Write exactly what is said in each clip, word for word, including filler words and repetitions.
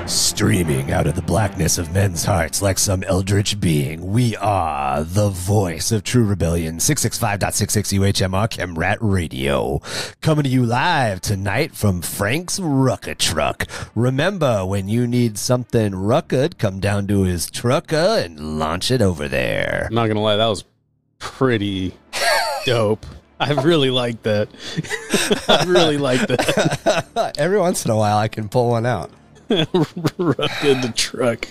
Streaming out of the blackness of men's hearts like some eldritch being, we are the voice of True Rebellion, six sixty-five point six six U H M R Chemrat Radio. Coming to you live tonight from Frank's Rucka Truck. Remember, when you need something rucka, come down to his trucka and launch it over there. I'm not going to lie, that was pretty dope. I really like that. I really like that. Every once in a while, I can pull one out. Ruck in the truck.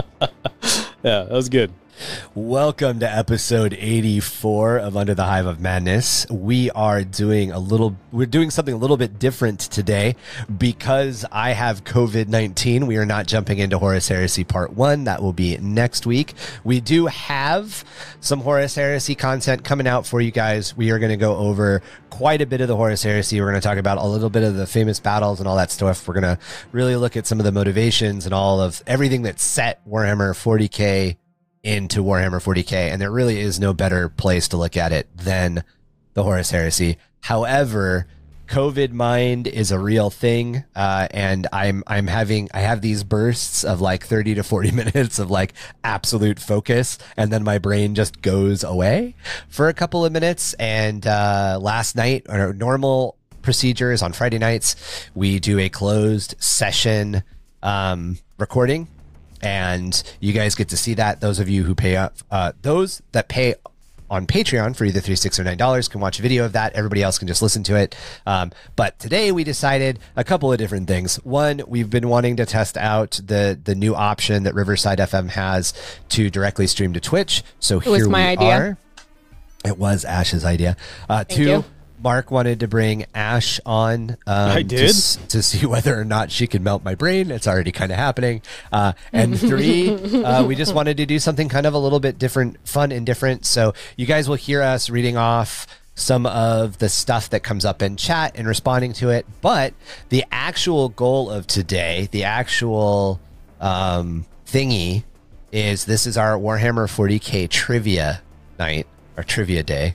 Yeah, that was good. Welcome to episode eighty-four of Under the Hive of Madness. We are doing a little, we're doing something a little bit different today because I have COVID nineteen. We are not jumping into Horus Heresy Part one. That will be next week. We do have some Horus Heresy content coming out for you guys. We are going to go over quite a bit of the Horus Heresy. We're going to talk about a little bit of the famous battles and all that stuff. We're going to really look at some of the motivations and all of everything that set Warhammer forty K into Warhammer forty K, and there really is no better place to look at it than the Horus Heresy. However, COVID mind is a real thing, uh, and I'm I'm having I have these bursts of like thirty to forty minutes of like absolute focus, and then my brain just goes away for a couple of minutes. And uh, last night, or normal procedures on Friday nights, we do a closed session um, recording. And you guys get to see that. Those of you who pay up, uh, those that pay on Patreon for either three, six, or nine dollars can watch a video of that. Everybody else can just listen to it. Um, but today we decided a couple of different things. One, we've been wanting to test out the the new option that Riverside F M has to directly stream to Twitch. So it here was my we idea. are. It was Ash's idea. Uh, Thank two. you. Mark wanted to bring Ash on um, I did? To, to see whether or not she could melt my brain. It's already kind of happening. Uh, and three, uh, we just wanted to do something kind of a little bit different, fun and different. So you guys will hear us reading off some of the stuff that comes up in chat and responding to it. But the actual goal of today, the actual um, thingy is this is our Warhammer forty K trivia night, or trivia day.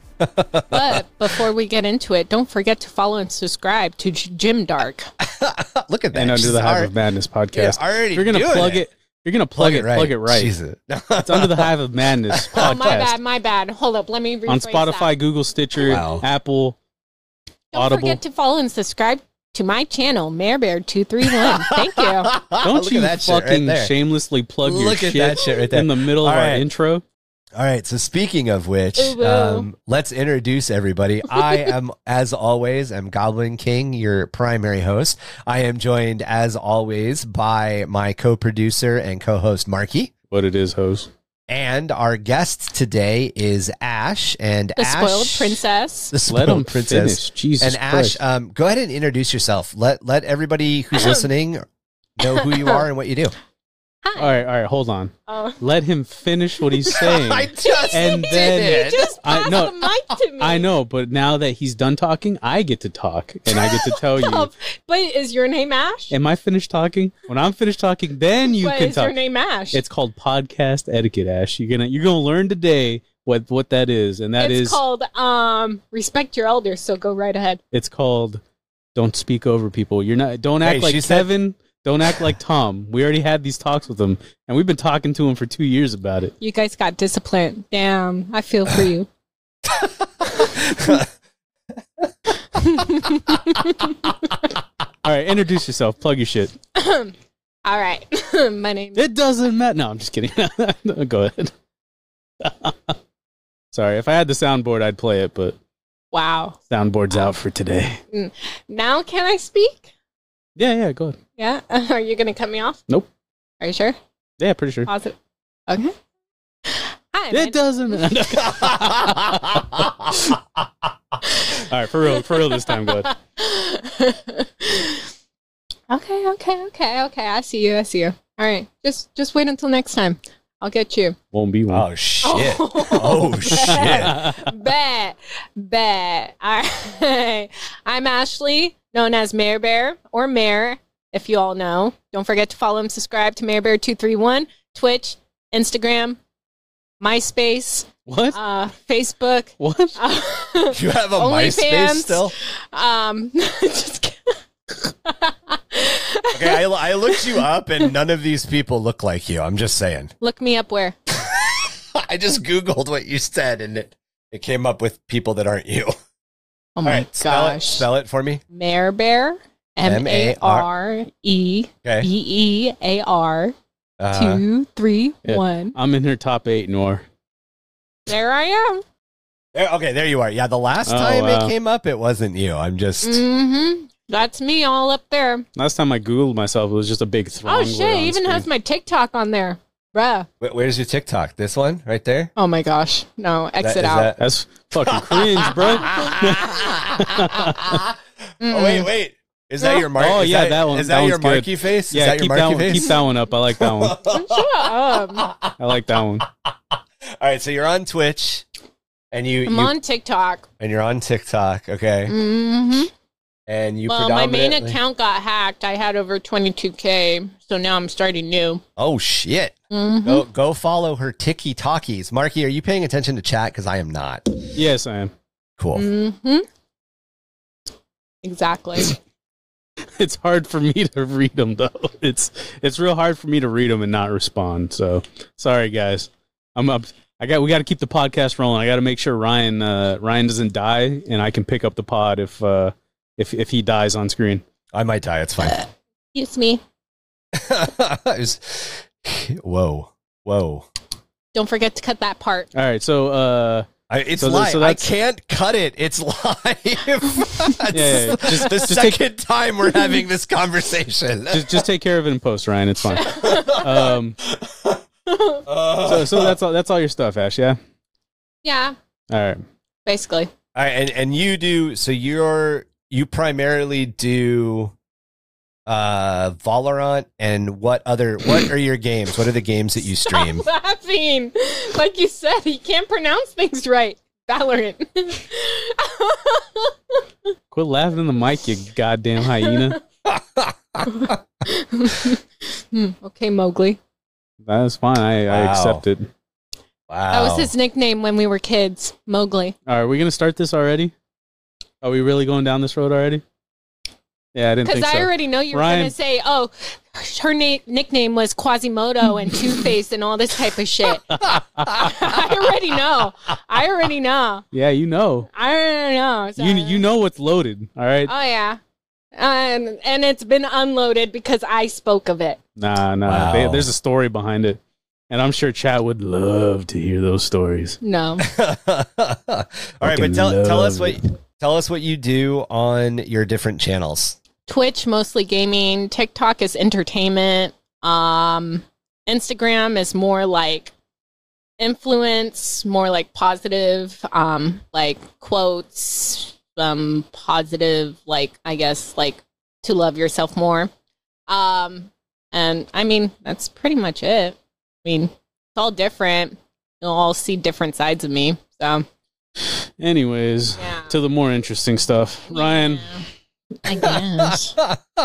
But before we get into it, don't forget to follow and subscribe to J- Jim Dark. Look at that. And Under She's the Hive already- of Madness podcast. Yeah, already You're gonna doing plug it. it. You're gonna plug, it, plug it right. Jesus. It's Under the Hive of Madness podcast. Oh, my bad, my bad. Hold up, let me rephrase On Spotify, that. Google, Stitcher, Wow. Apple, Don't Audible. forget to follow and subscribe to my channel, Mayor Bear two three one. Thank you. Don't Look you at that shit right fucking there. shamelessly plug your Look at shit, that shit right there. in the middle of All our right. intro. All right. So speaking of which, Ooh, woo. um, let's introduce everybody. I am, as always, am Goblin King, your primary host. I am joined, as always, by my co-producer and co-host, Marky. What it is, host. And our guest today is Ash. And The Ash, spoiled princess. The Let spoiled him princess. finish. Jesus And Ash, Christ. um, go ahead and introduce yourself. Let let everybody who's listening know who you are and what you do. Hi. all right, all right, hold on. Oh. Let him finish what he's saying. I just And did then- it. You just I- passed no, the mic to me. I know, but now that he's done talking, I get to talk, and I get to tell you. Stop. But is your name Ash? Am I finished talking? When I'm finished talking, then you but can is talk. your name Ash? It's called podcast etiquette, Ash. You're gonna you're gonna learn today what what that is, and that it's is called um respect your elders, so go right ahead. it's called don't speak over people. You're not don't act Hey, like she said- Kevin. Don't act like Tom. We already had these talks with him, and we've been talking to him for two years about it. You guys got discipline. Damn, I feel for you. All right, introduce yourself. Plug your shit. All right. My name It doesn't matter. No, I'm just kidding. No, go ahead. Sorry, if I had the soundboard, I'd play it, but Wow. soundboard's out for today. Now can I speak? Yeah, yeah, go ahead. Yeah? Are you going to cut me off? Nope. Are you sure? Yeah, pretty sure. Positive. Okay. Hi. my- It doesn't matter. All right, for real, for real this time, go ahead. Okay, okay, okay, okay. I see you. I see you. All right. Just just wait until next time. I'll get you. Won't be one. Oh, shit. Oh, shit. Bet. Bet. All right. I'm Ashley, known as Mayor Bear or Mayor, if you all know. Don't forget to follow and subscribe to Mayor Bear two three one, Twitch, Instagram, MySpace, What? uh, Facebook. What? Uh, You have a OnlyFans. MySpace still? Um, just kidding. I Okay, I, I looked you up, and none of these people look like you. I'm just saying. Look me up where? I just Googled what you said, and it, it came up with people that aren't you. Oh All my right, gosh. spell it, spell it for me. Mare Bear. M A R E Okay. E E A R. Uh, Two, three, Yeah. one. I'm in her top eight, Nor. There I am. there, okay, there you are. Yeah, the last Oh, time wow. it came up, it wasn't you. I'm just. Mm-hmm. That's me all up there. Last time I Googled myself, it was just a big throng. Oh, shit. It even has my TikTok on there. Bruh. Wh- Where's your TikTok? This one right there? Oh, my gosh. No, exit That- is out. that- That's fucking cringe, bro. Oh, wait, wait. Is that your mark? Oh, is yeah, that, that one- Is that that, your one's good. marky face? Is Yeah, that your keep marky that one. face? Keep that one up. I like that one. Shut up. I like that one. All right, so you're on Twitch, and you, I'm you on TikTok. and you're on TikTok, okay? Mm-hmm. And you Well, my main predominantly- account got hacked. I had over twenty-two K, so now I'm starting new. Oh shit! Mm-hmm. Go go follow her Tiki Talkies. Marky, are you paying attention to chat? Because I am not. Yes, I am. Cool. Mm-hmm. Exactly. It's hard for me to read them though. It's it's real hard for me to read them and not respond. So sorry, guys. I'm up. I got. We got to keep the podcast rolling. I got to make sure Ryan uh, Ryan doesn't die, and I can pick up the pod if uh, if if he dies on screen. I might die. It's fine. Excuse me. It's- whoa, whoa! Don't forget to cut that part. All right. So uh, I, it's So th- live. so I that's- can't cut it. It's live. That's Yeah, yeah, just- the just take- second time we're having this conversation. just just take care of it in post, Ryan. It's fine. Um, so so that's all. That's all your stuff, Ash. Yeah. Yeah, All right. basically. All right, and and you do so you're you primarily do uh Valorant, and what other what are your games? What are the games that you stream? Stop laughing. Like you said, he can't pronounce things right. Valorant. Quit laughing in the mic, you goddamn hyena. Hmm, okay, Mowgli. That's fine. I, I Wow. accept it. Wow. That was his nickname when we were kids. Mowgli. All right, are we gonna start this already? Are we really going down this road already? Yeah, I didn't Because think I so. already know you're Ryan- going to say, oh, her na- nickname was Quasimodo and Two-Face and all this type of shit. I already know. I already know. Yeah, you know. I already know. So- You you know what's loaded. All right. Oh, yeah. And, and it's been unloaded because I spoke of it. Nah, nah. Wow. They, there's a story behind it, and I'm sure chat would love to hear those stories. No. All right, but Fucking tell tell us love what tell us what you do on your different channels. Twitch, mostly gaming. TikTok is entertainment. Um, Instagram is more like influence, more like positive, um, like quotes, um, positive, like, I guess, like to love yourself more. Um, and I mean, that's pretty much it. I mean, it's all different. You'll all see different sides of me. So, Anyways, yeah. to the more interesting stuff. Ryan, I guess.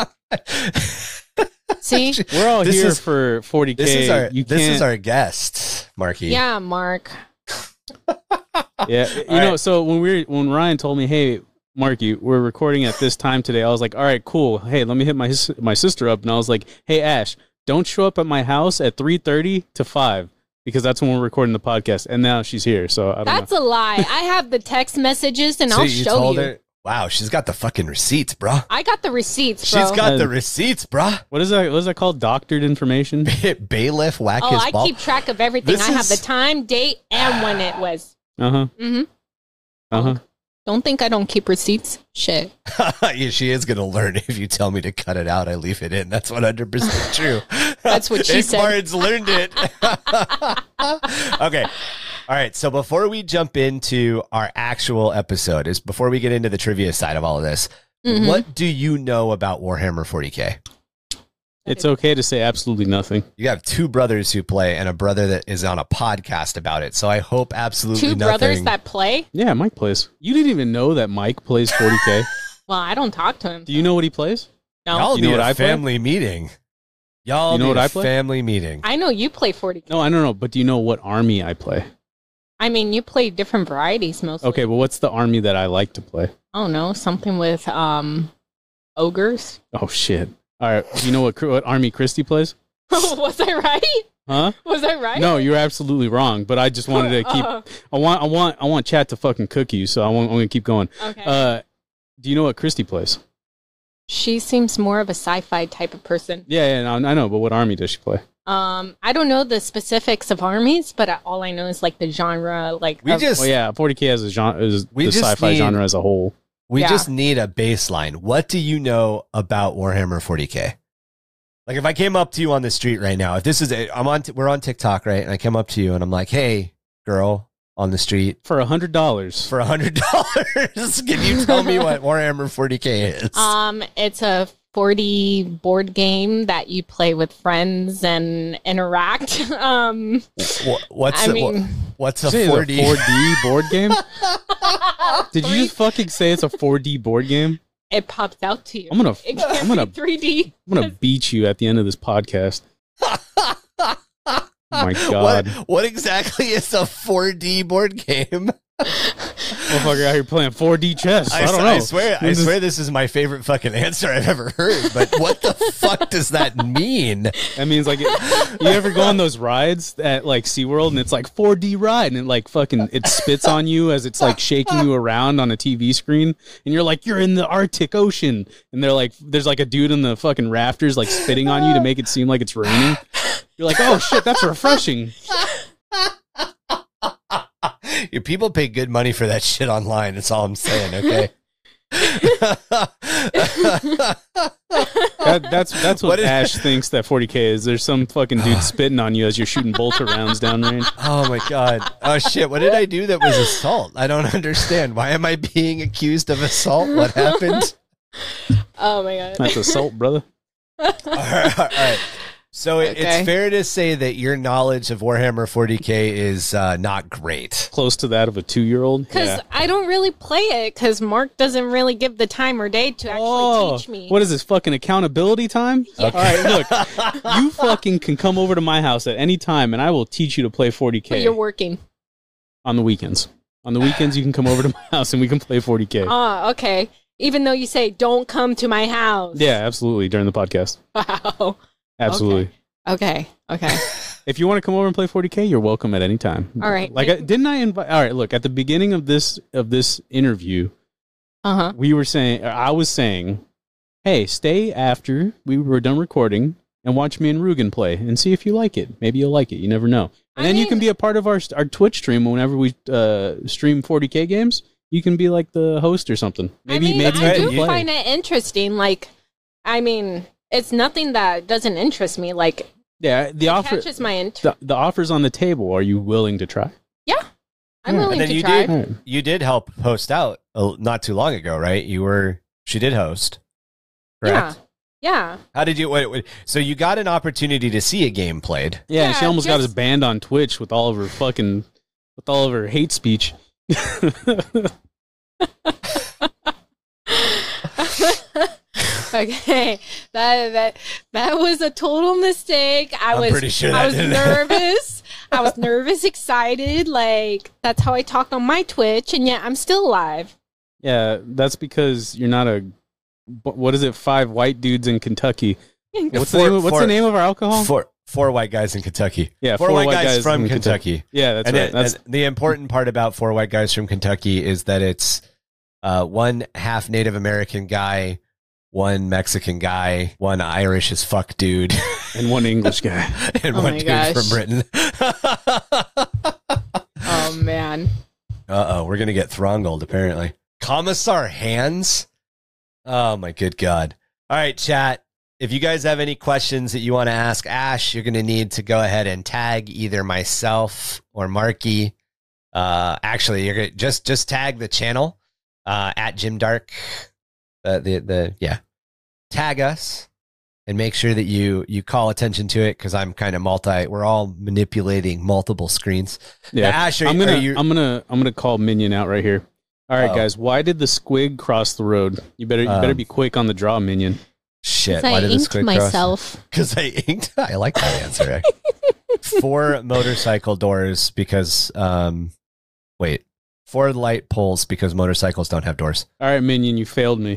See? we're all This here is- for forty K. This is our you this can't, is our guest, Marky. Yeah, Mark. Yeah, you All know, right. so when we were, when Ryan told me, "Hey, Marky, we're recording at this time today," I was like, "All right, cool. Hey, let me hit my sis- my sister up." And I was like, "Hey, Ash, don't show up at my house at three thirty to five because that's when we're recording the podcast." And now she's here, so I don't That's know. a lie. I have the text messages and So I'll you show told you. her. Wow, she's got the fucking receipts, bruh. I got the receipts, bro. She's got Uh, the receipts, bruh. What is that? What is that called? Doctored information? Bailiff whack oh, his I ball. keep track of everything. This I have is- the time, date, and when it was. Uh huh. hmm Uh huh. Don't think I don't keep receipts. Shit. Yeah, she is gonna learn if you tell me to cut it out. I leave it in. That's one hundred percent true. That's what she said. Igmar's learned it. Okay. All right. So before we jump into our actual episode, is before we get into the trivia side of all of this, Mhm. what do you know about Warhammer forty K? It's okay to say absolutely nothing. You have two brothers who play and a brother that is on a podcast about it. So I hope absolutely Two nothing. brothers that play? Yeah, Mike plays. You didn't even know that Mike plays forty K. Well, I don't talk to him. Do you know what he plays? No. Y'all You know need what a I play? family meeting. Y'all You know need what a I play? family meeting. I know you play forty. No, I don't know. But do you know what army I play? I mean, you play different varieties mostly. Okay, well, what's the army that I like to play? I don't know. Something with um ogres. Oh shit! All right. Do you know what what army Christy plays? Was I right? Huh? Was I right? No, you're absolutely wrong. But I just wanted to keep. Uh, I want. I want. I want chat to fucking cook you. So I want. I'm gonna keep going. okay. Uh, do you know what Christy plays? She seems more of a sci-fi type of person. Yeah, yeah, no, I know. But what army does she play? Um, I don't know the specifics of armies, but all I know is like the genre. Like We of- just Well, yeah, forty K as a genre is We the just sci-fi need- genre as a whole. we Yeah. just need a baseline. What do you know about Warhammer forty K? Like if I came up to you on the street right now, if this is a, I'm on t- we're on TikTok, right? And I come up to you and I'm like, "Hey, girl on the street, For a hundred dollars. for a hundred dollars, can you tell me what Warhammer forty K is?" Um, it's a four D board game that you play with friends and interact. um, Wha- what's I a, mean, wha- what's a Say it's four D? four D board game? Did you just fucking say it's a four D board game? it pops out to you. I'm gonna, It I'm can't gonna, be three D. I'm gonna beat you at the end of this podcast. Oh my god, What, what exactly is a four D board game? motherfucker out here playing four D chess. I, I, don't s- know. I swear, I This is- swear, this is my favorite fucking answer I've ever heard. But what the fuck does that mean? That means like, it, you ever go on those rides at like SeaWorld and it's like four D ride and it like fucking it spits on you as it's like shaking you around on a T V screen and you're like you're in the Arctic Ocean and they're like there's like a dude in the fucking rafters like spitting on you to make it seem like it's raining. You're like, oh shit, that's refreshing. Your people pay good money for that shit online. That's all I'm saying. Okay. That, that's that's what, What is- Ash thinks that forty K is. There's some fucking dude spitting on you as you're shooting bolter rounds downrange. Oh my god. Oh shit. What did I do that was assault? I don't understand. Why am I being accused of assault? What happened? Oh my god. That's assault, brother. All right. All right. So it, Okay. it's fair to say that your knowledge of Warhammer forty K is uh, not great. Close to that of a two year old. Because I don't really play it because Mark doesn't really give the time or day to actually teach me. Oh, What is this fucking accountability time? All right, look, you fucking can come over to my house at any time and I will teach you to play forty But K you're working. on the weekends. On the weekends, you can come over to my house and we can play forty K. Oh, okay. Even though you say don't come to my house. Yeah, absolutely. During the podcast. Wow. Absolutely. Okay. Okay. If you want to come over and play forty K, you're welcome at any time. All right. Like, I, didn't I invite? All right, look, at the beginning of this of this interview, Uh huh. we were saying, or I was saying, hey, stay after we were done recording and watch me and Rugen play and see if you like it. Maybe you'll like it. You never know. And I then you mean- can be a part of our our Twitch stream whenever we uh, stream forty K games. You can be like the host or something. Maybe I mean, maybe I you do can play. find it interesting. Like, I mean, it's nothing that doesn't interest me. Like, Yeah, the it offer catches my interest. the, the offers on the table. Are you willing to try? Yeah, I'm Yeah. willing And then to you try. did- All right. You did help host out uh, not too long ago, right? You were. She did host. Correct. Yeah, yeah. How did you? Wait, wait, so you got an opportunity to see a game played. Yeah, and she Yeah, almost got us just- banned on Twitch with all of her fucking with all of her hate speech. Okay, that that that was a total mistake. I I'm was pretty sure I that was didn't- nervous. I was nervous, excited. Like that's how I talk on my Twitch, and yet I'm still alive. Yeah, that's because you're not a what is it? Five white dudes in Kentucky. What's the Four- name? Of, what's four- the name of our alcohol? Four four white guys in Kentucky. Yeah, four, white, guys, from Kentucky. Yeah, that's and right. it- That's and the important part about four white guys from Kentucky is that it's uh, one half Native American guy, one Mexican guy, one Irish as fuck dude, and one English guy. and Oh one my dude gosh. from Britain. Oh man. Uh oh, we're gonna get throttled apparently. Commissar Hands. Oh my good god! All right, chat. If you guys have any questions that you want to ask Ash, you're gonna need to go ahead and tag either myself or Marky. Uh, actually, you're gonna just just tag the channel uh, at Jim Dark. Uh, the the yeah, tag us and make sure that you you call attention to it because I'm kind of multi. We're all manipulating multiple screens. Yeah, Ash, are, I'm are gonna you? I'm gonna I'm gonna call Minion out right here. All right, Uh-oh. guys. Why did the squig cross the road? You better you better Um, be quick on the draw, Minion. Shit! I Why did this inked quick myself. Because I inked. I like that answer. actually. Four motorcycle doors because um, wait, four light poles because motorcycles don't have doors. All right, Minion, you failed me.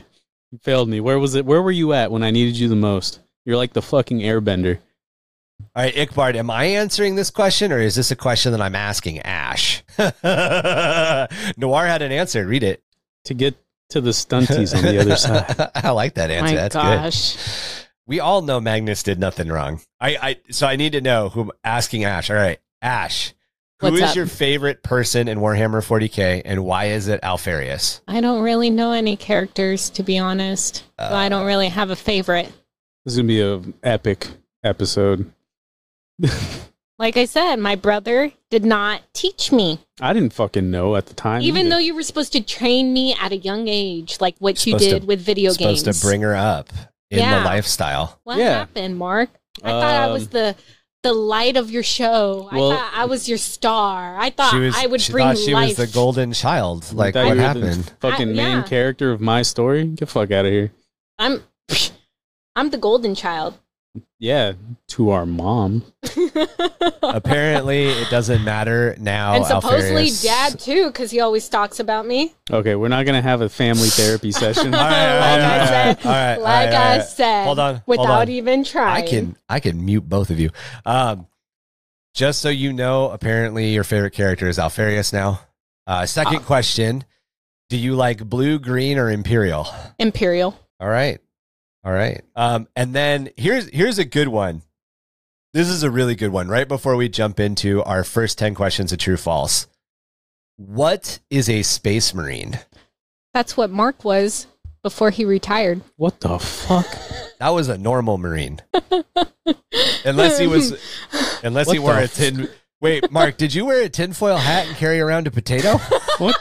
You failed me. Where was it? Where were you at when I needed you the most? You're like the fucking airbender. All right, Icbard, am I answering this question, or is this a question that I'm asking Ash? Noir had an answer. Read it. To get to the stunties on the other side. I like that answer. My That's gosh. good. We all know Magnus did nothing wrong. I, I so I need to know who I'm asking Ash. All right, Ash. Who What's is up? your favorite person in Warhammer forty K, and why is it Alfarius? I don't really know any characters, to be honest. Uh, so I don't really have a favorite. This is gonna be an epic episode. Like I said, my brother did not teach me. I didn't fucking know at the time. Even either. though you were supposed to train me at a young age, like what you Supposed did to- with video Supposed games. to bring her up in Yeah. the lifestyle. What Yeah. happened, Mark? I thought I was Um, the the light of your show. Well- I thought I was your star. I thought She was. I would she bring thought she life. was the golden child. Like Thought what you were the happened? fucking I- main yeah. character of my story. Get the fuck out of here. I'm I'm the golden child. Yeah, to our mom. Apparently, it doesn't matter now. and supposedly Alfarius- dad too, because he always talks about me. Okay, we're not gonna have a family therapy session. All right, all right, Like I all right, said- all right, all like right, all I right. said, Hold on, hold without on. even trying. I can I can mute both of you. Um, just so you know, apparently your favorite character is Alfarius now. Uh, second Ah. question: do you like blue, green, or imperial? Imperial. All right, all right. Um, and then here's here's a good one. This is a really good one. Right before we jump into our first ten questions of true false, what is a space marine? That's what Mark was before he retired. What the fuck? That was a normal marine, unless he was, unless he What wore the a tin. Wait, Mark, did you wear a tinfoil hat and carry around a potato? What?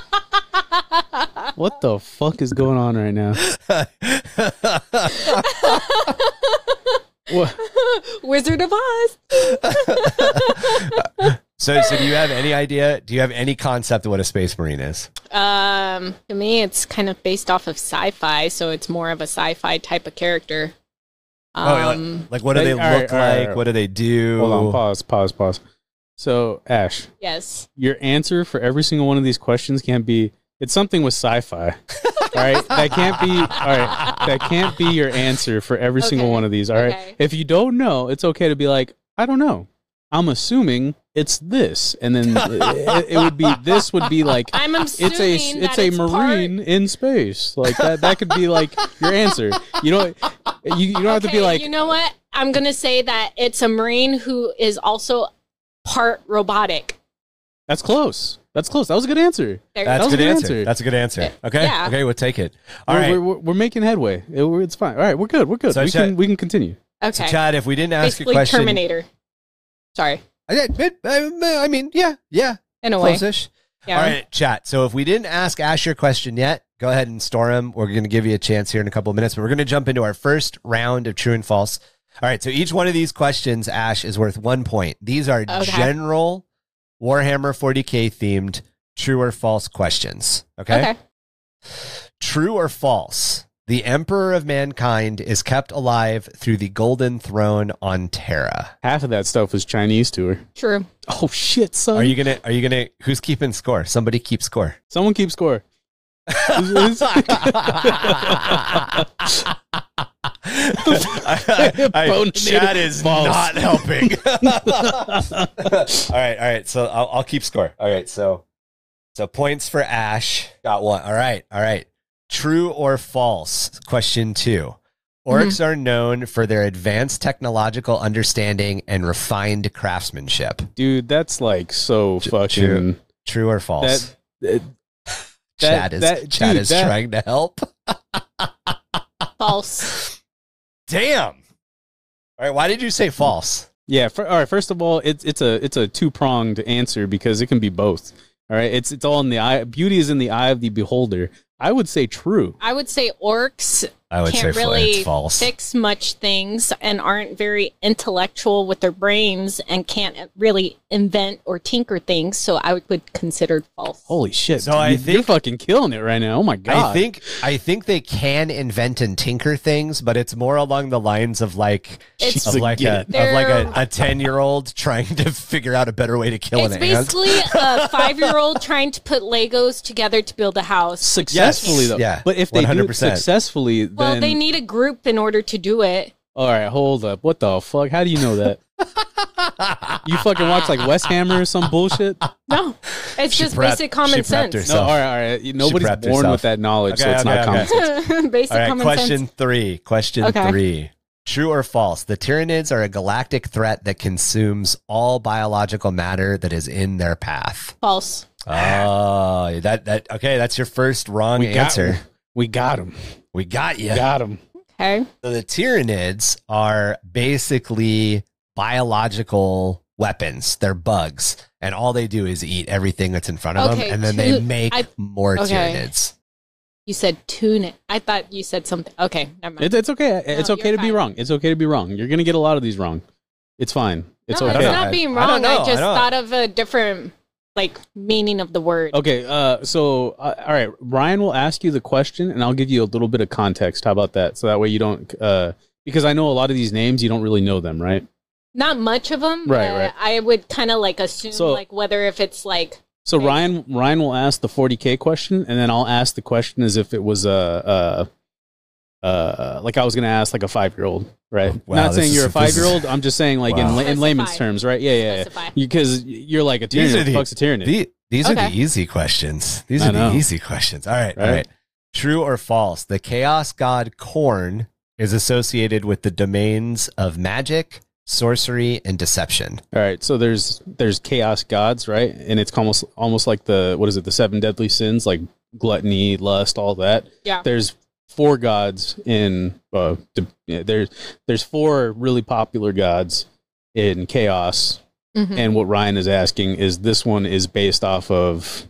What the fuck is going on right now? What? Wizard of Oz. so, so do you have any idea? Do you have any concept of what a space marine is? Um, to me, it's kind of based off of sci-fi, so it's more of a sci-fi type of character. Oh, like- Um, like, what do Hey, they all right, look all right, like? all right. What do they do? Hold on, pause, pause, pause. So, Ash, yes. your answer for every single one of these questions can't be it's something with sci-fi. All right, that can't be. All right, that can't be your answer for every single Okay, one of these. All right, okay. if you don't know, it's okay to be like, I don't know. I'm assuming it's this, and then it, it would be this would be like I'm assuming it's a that it's a marine part- in space, like that. That could be like your answer. You know, you, you don't have to be Okay, like you know what? I'm gonna say that it's a marine who is also part robotic. that's close. That's close. That was a good answer. There, That's a That was good a good answer. answer. That's a good answer. Okay. Yeah. Okay, we'll take it. All we're, right. we're, we're, we're making headway. It- we're- it's fine. All right, we're good. We're good. So we Chad- can we can continue. So, okay. Chad, if we didn't ask Basically, a question, Terminator. Sorry, I, I, I mean, yeah, yeah, in a way. close-ish. Yeah. All right, chat. So if we didn't ask Ash your question yet, go ahead and store him. We're going to give you a chance here in a couple of minutes, but we're going to jump into our first round of true and false. All right, so each one of these questions, Ash, is worth one point. These are Okay. general Warhammer forty K themed true or false questions. Okay? Okay. True or false? The Emperor of Mankind is kept alive through the Golden Throne on Terra. Half of that stuff was Chinese to her. True. Oh shit, son! Are you gonna? Are you gonna? Who's keeping score? Somebody keep score. Someone keep score. I, I, Boneheaded Chad is false. not helping. all right, all right. So I'll, I'll keep score. All right, so so points for Ash. Got one. All right, all right. True or false? Question two. Orcs are known for their advanced technological understanding and refined craftsmanship. Dude, that's like so fucking. true. True or false? That, Chad that- is that- Chad dude, is that- trying to help. False. Damn. All right, why did you say false? yeah. For, all right. First of all, it's it's a it's a two pronged answer because it can be both. All right. It's it's all in the eye. Beauty is in the eye of the beholder. I would say true. I would say orcs I would can't say really it's false. fix much things and aren't very intellectual with their brains and can't really invent or tinker things. So I would, would consider false. Holy shit! So dude, I you- think- you're fucking killing it right now. Oh my god! I think I think they can invent and tinker things, but it's more along the lines of like It's- of like a Get of like a, They're- a ten year old trying to figure out a better way to kill It's an ant. basically a five-year-old trying to put Legos together to build a house. successfully Yes, though. yeah, But if they one do hundred it percent. successfully, then Well, they need a group in order to do it. all right. Hold up. What the fuck? How do you know that? You fucking watch like West Hammer or some bullshit? No, it's She just prepped- basic common she prepped sense. No. herself. All right. All right. You- Nobody's prepped born herself. with that knowledge, so Okay, it's okay, not common okay. sense. basic All right, common question sense. three. Question Okay. three. True or false? The Tyranids are a galactic threat that consumes all biological matter that is in their path. False. Oh, that that okay. That's your first wrong We got- answer. We got him. we got you. Got him. Okay. So the Tyranids are basically biological weapons. They're bugs, and all they do is eat everything that's in front of Okay, them, and then they two- make I- more okay. Tyranids. You said tune it. I thought you said something. Okay, never mind. It, it's okay. It's No, okay you're to be fine. wrong. It's okay to be wrong. You're gonna get a lot of these wrong. It's fine. It's no, okay. it's know. not I- being I don't wrong. I, know. I just don't- thought of a different like meaning of the word. Okay, uh, so uh, all right, Ryan will ask you the question, and I'll give you a little bit of context. How about that? So that way you don't, uh, because I know a lot of these names, you don't really know them, right? Not much of them. Right, but right. I would kind of like assume So- like whether if it's like So Okay. Ryan, Ryan will ask the forty K question, and then I'll ask the question as if it was a, uh, uh, like I was gonna ask like a five year old, right? Wow, Not this saying is- you're a this is- five year old. I'm just saying like in Wow. la- in layman's Specify. terms, right? Yeah, yeah, Specify. yeah. Because you're like a These tyranid. are What the the- fuck's a tyranid? The- these are Okay. the easy questions. These I are know. the easy questions. All right, all Right. right. True or false? The chaos god Korn is associated with the domains of magic, sorcery, and deception. All right, so there's there's chaos gods, right? And it's almost almost like the what is it, the seven deadly sins, like gluttony, lust, all that. yeah. There's four gods in uh d- yeah, there's there's four really popular gods in chaos, Mhm. and what Ryan is asking is this one is based off of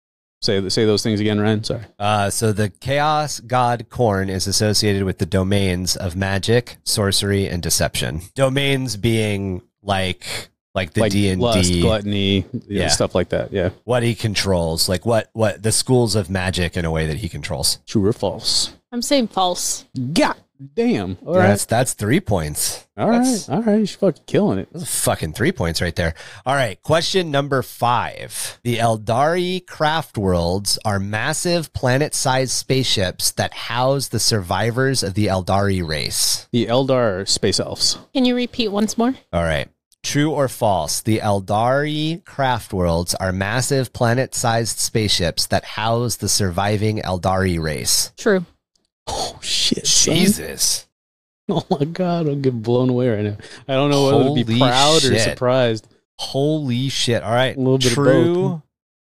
say say those things again, Ryan. Sorry. Uh, so the chaos god Korn is associated with the domains of magic, sorcery, and deception. Domains being like like the like D and lust, D, gluttony, yeah, Yeah. stuff like that. Yeah, what he controls, like what what the schools of magic in a way that he controls. true or false? I'm saying false. God damn! All right, That's that's three points. all right, That's- all right. You're fucking killing it. Those are fucking three points right there. All right, question number five. The Eldari craft worlds are massive planet-sized spaceships that house the survivors of the Eldari race. The Eldar are space elves. Can you repeat once more? All right. True or false? The Eldari craft worlds are massive planet-sized spaceships that house the surviving Eldari race. True. Oh shit! son. Jesus. Oh my god! I'm getting blown away right now. I don't know whether to be Holy proud or shit. surprised. Holy shit. All right. A little bit of True both.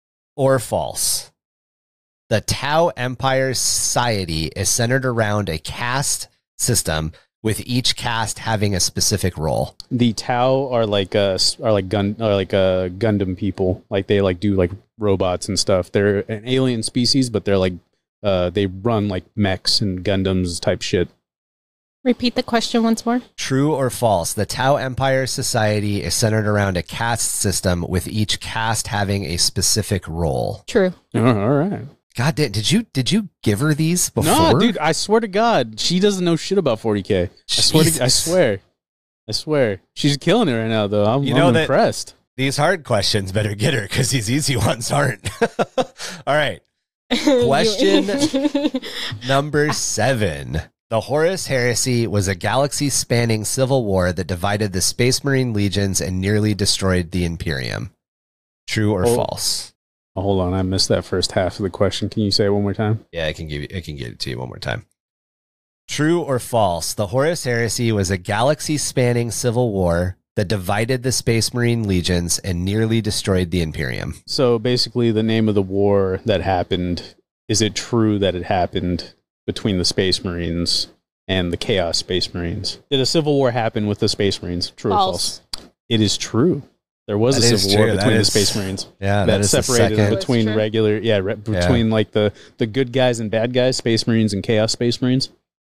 or false? The Tau Empire Society is centered around a caste system with each caste having a specific role. The Tau are like uh s- are like gun are like uh Gundam people. Like they like do like robots and stuff. They're an alien species, but they're like uh they run like mechs and Gundams type shit. Repeat the question once more. True or false? The Tau Empire Society is centered around a caste system with each caste having a specific role. True. Oh, all right. God damn, did you did you give her these before? No, dude, I swear to God, she doesn't know shit about forty K. I swear to, I Jesus. swear. I swear. She's killing it right now though. I'm, You know I'm that- impressed. These hard questions better get her because these easy ones aren't. All right. Question number seven. The Horus Heresy was a galaxy-spanning civil war that divided the Space Marine legions and nearly destroyed the Imperium. True or Oh. false? Oh, hold on, I missed that first half of the question. Can you say it one more time? Yeah, I can give you. I can give it to you one more time. True or false? The Horus Heresy was a galaxy-spanning civil war that divided the Space Marine legions and nearly destroyed the Imperium. So basically, the name of the war that happened, is it true that it happened between the Space Marines and the Chaos Space Marines? Did a civil war happen with the Space Marines? True False. or false? It is true. There was That a is civil war true. That between the is- Space Marines Yeah, that, that is the separated second. between That's true. regular, yeah, re- between like the, the good guys and bad guys, Space Marines and Chaos Space Marines.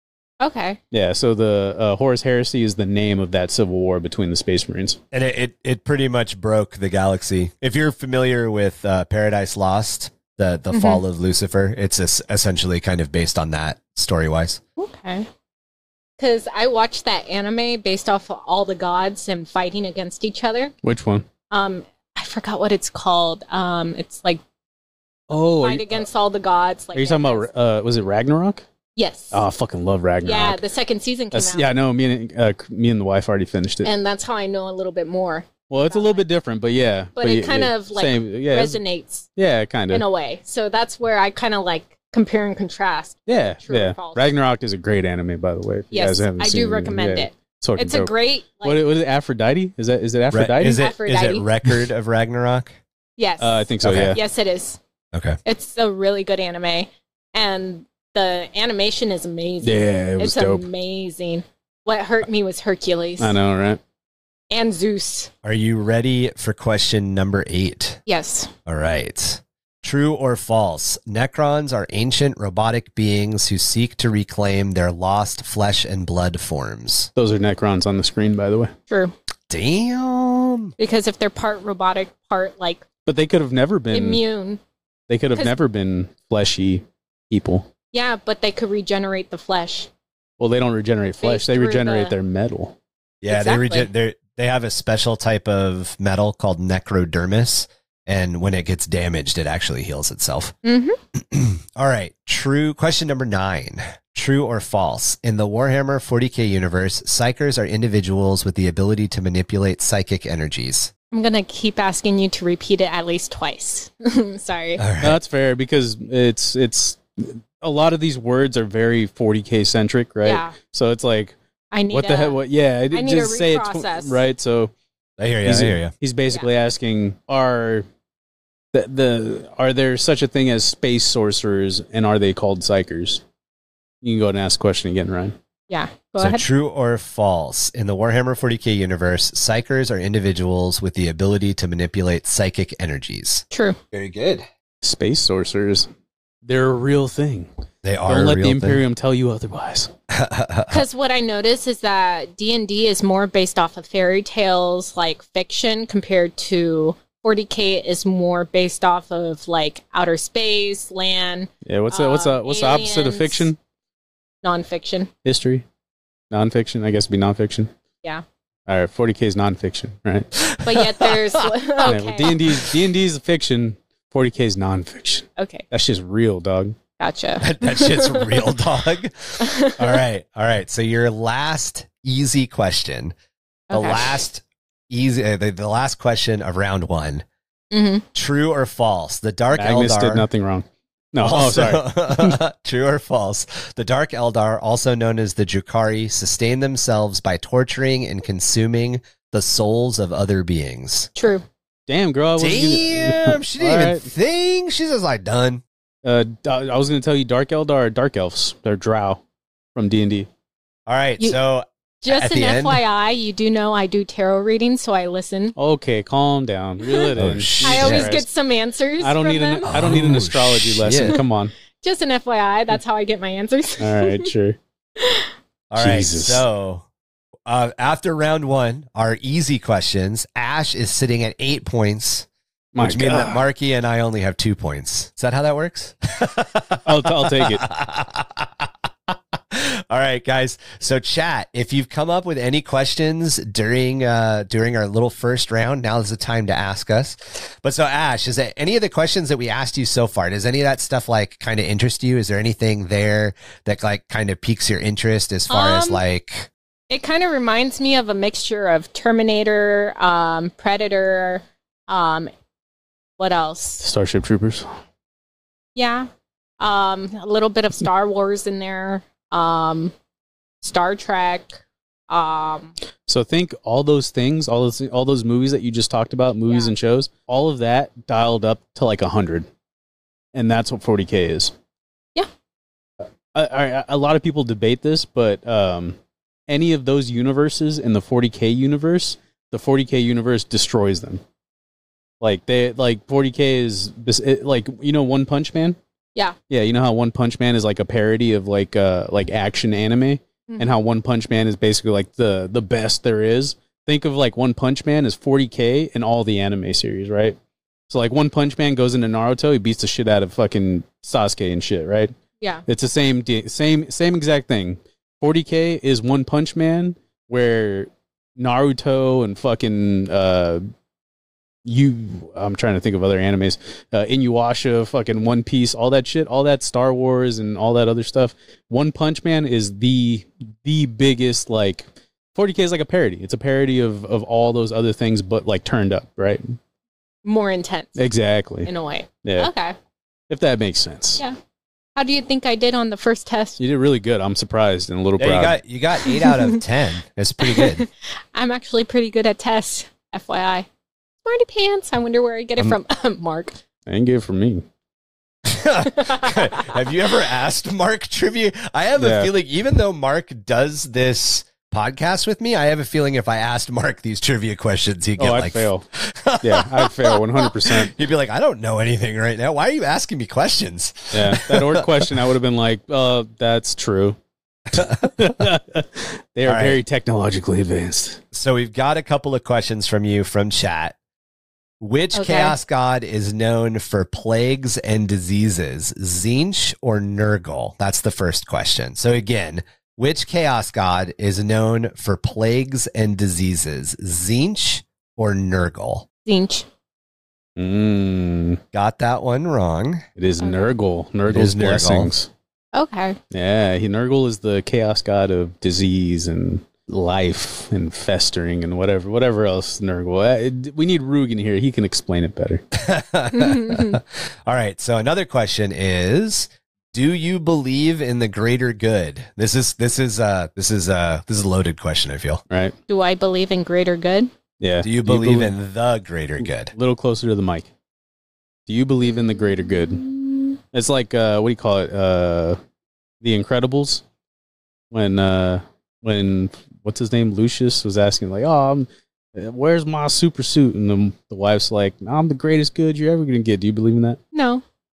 Okay. Yeah, so the uh, Horus Heresy is the name of that civil war between the Space Marines. And it, it, it pretty much broke the galaxy. If you're familiar with uh, Paradise Lost, the, the Mhm. fall of Lucifer, it's es- essentially kind of based on that story-wise. Okay. Because I watched that anime based off of all the gods and fighting against each other. Which one? Um, I forgot what it's called. Um, it's like Oh, are fight you, against all the gods. Like are you talking it about, has- uh, was it Ragnarok? Yes. Oh, I fucking love Ragnarok. yeah, the second season came That's, out. yeah, no, me and, uh, me and the wife already finished it. And that's how I know a little bit more. Well, it's a little bit different, but yeah. But it yeah, kind yeah, of, like, same, yeah, it's- Resonates yeah, kind in of. a way. So that's where I kind of like compare and contrast. Yeah, True or yeah. false? Ragnarok is a great anime, by the way. If you Yes, guys haven't I seen do recommend yeah, it. It's, fucking It's a dope. great, like, What, what is it, Aphrodite? Is that is it Re- Aphrodite? is it is Aphrodite. it Record of Ragnarok? yes. Uh, I think so. Okay. Yeah. Yes, it is. Okay. It's a really good anime. And the animation is amazing. Yeah, it was it's dope. amazing. What hurt me was Hercules I know, right? and Zeus. Are you ready for question number eight? Yes. All right. True or false? Necrons are ancient robotic beings who seek to reclaim their lost flesh and blood forms. Those are Necrons on the screen, by the way. True. Damn. Because if they're part robotic, part like But they could have never been. immune. They could have 'Cause- never been fleshy people. Yeah, but they could regenerate the flesh. Well, they don't regenerate flesh. Based They through regenerate the- their metal. Yeah, Exactly. they rege- they they have a special type of metal called necrodermis, and when it gets damaged, it actually heals itself. Mm-hmm. All right. True. Question number nine. True or false? In the Warhammer forty K universe, psychers are individuals with the ability to manipulate psychic energies. I'm going to keep asking you to repeat it at least twice. Sorry. All right. No, that's fair because it's it's a lot of these words are very forty K centric, right? Yeah. So it's like, I need what the a- heck? What? Yeah, I I need just a say it's reprocess. right. So I hear you. he's, I hear you. he's basically asking, are the, the are there such a thing as space sorcerers, and are they called psychers? You can go ahead and ask the question again, Ryan. Yeah. Go So ahead. true or false? In the Warhammer forty K universe, psychers are individuals with the ability to manipulate psychic energies. True. Very good. Space sorcerers, they're a real thing. They are Don't a let real the Imperium tell you otherwise. thing. Because what I notice is that D and D is more based off of fairy tales, like fiction, compared to forty K is more based off of like outer space, land, Yeah, what's the, what's the, Um, what's the opposite of aliens. fiction? nonfiction. History, nonfiction. I guess it'd be nonfiction. Yeah. All right, forty K is nonfiction, right? But yet there's Yeah, okay. D and D D and D is fiction. forty K is nonfiction. Okay, That's just real, dog. gotcha. that, that shit's real, dog. All right. All right. So your last easy question, the Okay. last easy, uh, the, the last question of round one. hmm True or false? The Dark Magnus Eldar. did nothing wrong. No, oh, also- sorry. True or false? The Dark Eldar, also known as the Drukhari, sustain themselves by torturing and consuming the souls of other beings. True. Damn, girl. I wasn't Damn, gonna- she didn't All even right. think. She's just like done. Uh, I was going to tell you, Dark Eldar are Dark Elves. They're Drow from D and D. All right, You- so Just At an the end- F Y I, you do know I do tarot readings, so I listen. Okay, calm down. Reel it Oh, in. shit. I always Yes. get some answers. I don't from need an. them. I don't need an Oh, astrology shit. lesson. Come on. Just an F Y I. That's how I get my answers. All right, sure. all right, Jesus. so uh, after round one, our easy questions. Ash is sitting at eight points, My which means that God. Marky and I only have two points. Is that how that works? I'll, I'll take it. All right, guys. So, chat. If you've come up with any questions during uh, during our little first round, now is the time to ask us. But so, Ash, is there any of the questions that we asked you so far? Does any of that stuff like kind of interest you? Is there anything there that like kind of piques your interest as far as Um, like? It kind of reminds me of a mixture of Terminator, um, Predator, um, what else? Starship Troopers. Yeah. Um, a little bit of Star Wars in there. Um, Star Trek. Um, So think all those things, all those all those movies that you just talked about, movies Yeah. and shows, all of that dialed up to like a hundred, and that's what forty K is. Yeah. I, I, a lot of people debate this, but um, any of those universes in the forty K universe, the forty K universe destroys them. Like they like forty K is this it, like you know One Punch Man. Yeah. Yeah, you know how One Punch Man is like a parody of like uh like action anime. Mhm. and how One Punch Man is basically like the the best there is. Think of like One Punch Man as forty K in all the anime series, right? So like One Punch Man goes into Naruto, he beats the shit out of fucking Sasuke and shit, right? Yeah. It's the same de- same same exact thing. forty K is One Punch Man, where Naruto and fucking uh you I'm trying to think of other animes, uh Inuyasha, fucking One Piece, all that shit, all that Star Wars and all that other stuff. One Punch Man is the the biggest, like forty K is like a parody. It's a parody of of all those other things, but like turned up, right? More intense Exactly. in a way. Yeah. Okay. If that makes sense. Yeah. How do you think I did on the first test? You did really good. I'm surprised and a little Yeah, you proud. got you got eight out of ten. That's pretty good. I'm actually pretty good at tests, F Y I. Smarty pants. I wonder where I get it Um, from. Mark. I ain't good for me. Have you ever asked Mark trivia? I have Yeah. a feeling, even though Mark does this podcast with me, I have a feeling if I asked Mark these trivia questions, he'd get Oh, I'd like fail. Yeah, I'd fail one hundred percent. He'd be like, I don't know anything right now. Why are you asking me questions? Yeah, that orc question, I would have been like, uh, that's true. They are All right. very technologically advanced. So we've got a couple of questions from you from chat. Which Okay. chaos god is known for plagues and diseases, Zinch or Nurgle? That's the first question. So again, which chaos god is known for plagues and diseases, Zinch or Nurgle? Zinch. Mm, Got that one wrong. it is Okay. Nurgle. Nurgle's It is Nurgle. blessings. Okay. Yeah, he Nurgle is the chaos god of disease and life and festering and whatever, whatever else. Nurgle. Uh, We need Rugen here. He can explain it better. All right. So another question is, do you believe in the greater good? This is this is uh this is uh this is a loaded question, I feel. Right? Do I believe in greater good? Yeah. Do you believe in the greater good? A little closer to the mic. Do you believe in the greater good? It's like uh, what do you call it? Uh, The Incredibles. When uh, when what's his name? Lucius was asking like, "Oh, I'm, where's my super suit?" And the, the wife's like, "I'm the greatest good you're ever gonna get." Do you believe in that? No.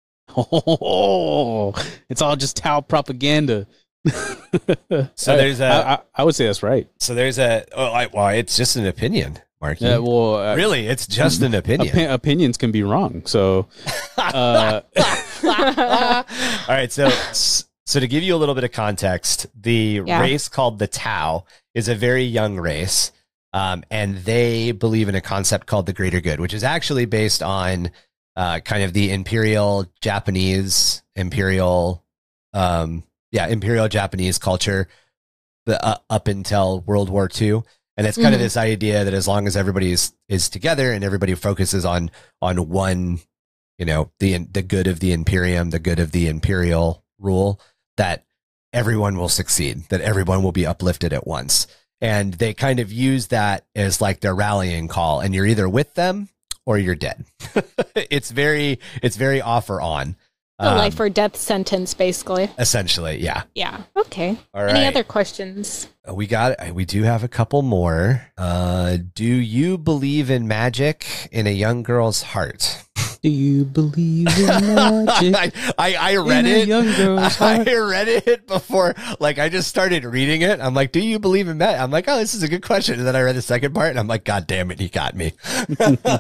Oh, it's all just Tao propaganda. So there's a- I, I, I would say that's right. So there's a oh, I, well, it's just an opinion, Marky. Yeah, well, uh, really, it's just an opinion. opi- opinions can be wrong. So, uh, All right, so so to give you a little bit of context, the Yeah. race called the Tau is a very young race, um, and they believe in a concept called the greater good, which is actually based on uh, kind of the imperial Japanese imperial, um, yeah, imperial Japanese culture, the uh, up until World War Two. And it's kind of Mhm. this idea that as long as everybody is, is together and everybody focuses on on one, you know, the the good of the Imperium, the good of the imperial rule, that everyone will succeed, that everyone will be uplifted at once. And they kind of use that as like their rallying call. And you're either with them or you're dead. it's very it's very off or on. A Um, life or death sentence, basically. essentially, yeah. Yeah. Okay. All Any right. other questions? We got we do have a couple more. Uh, do you believe in magic in a young girl's heart? do you believe in magic? I, I, I read in a it. young girl's I heart? read it before, like I just started reading it. I'm like, do you believe in magic? I'm like, oh, this is a good question. And then I read the second part and I'm like, God damn it, he got me. Is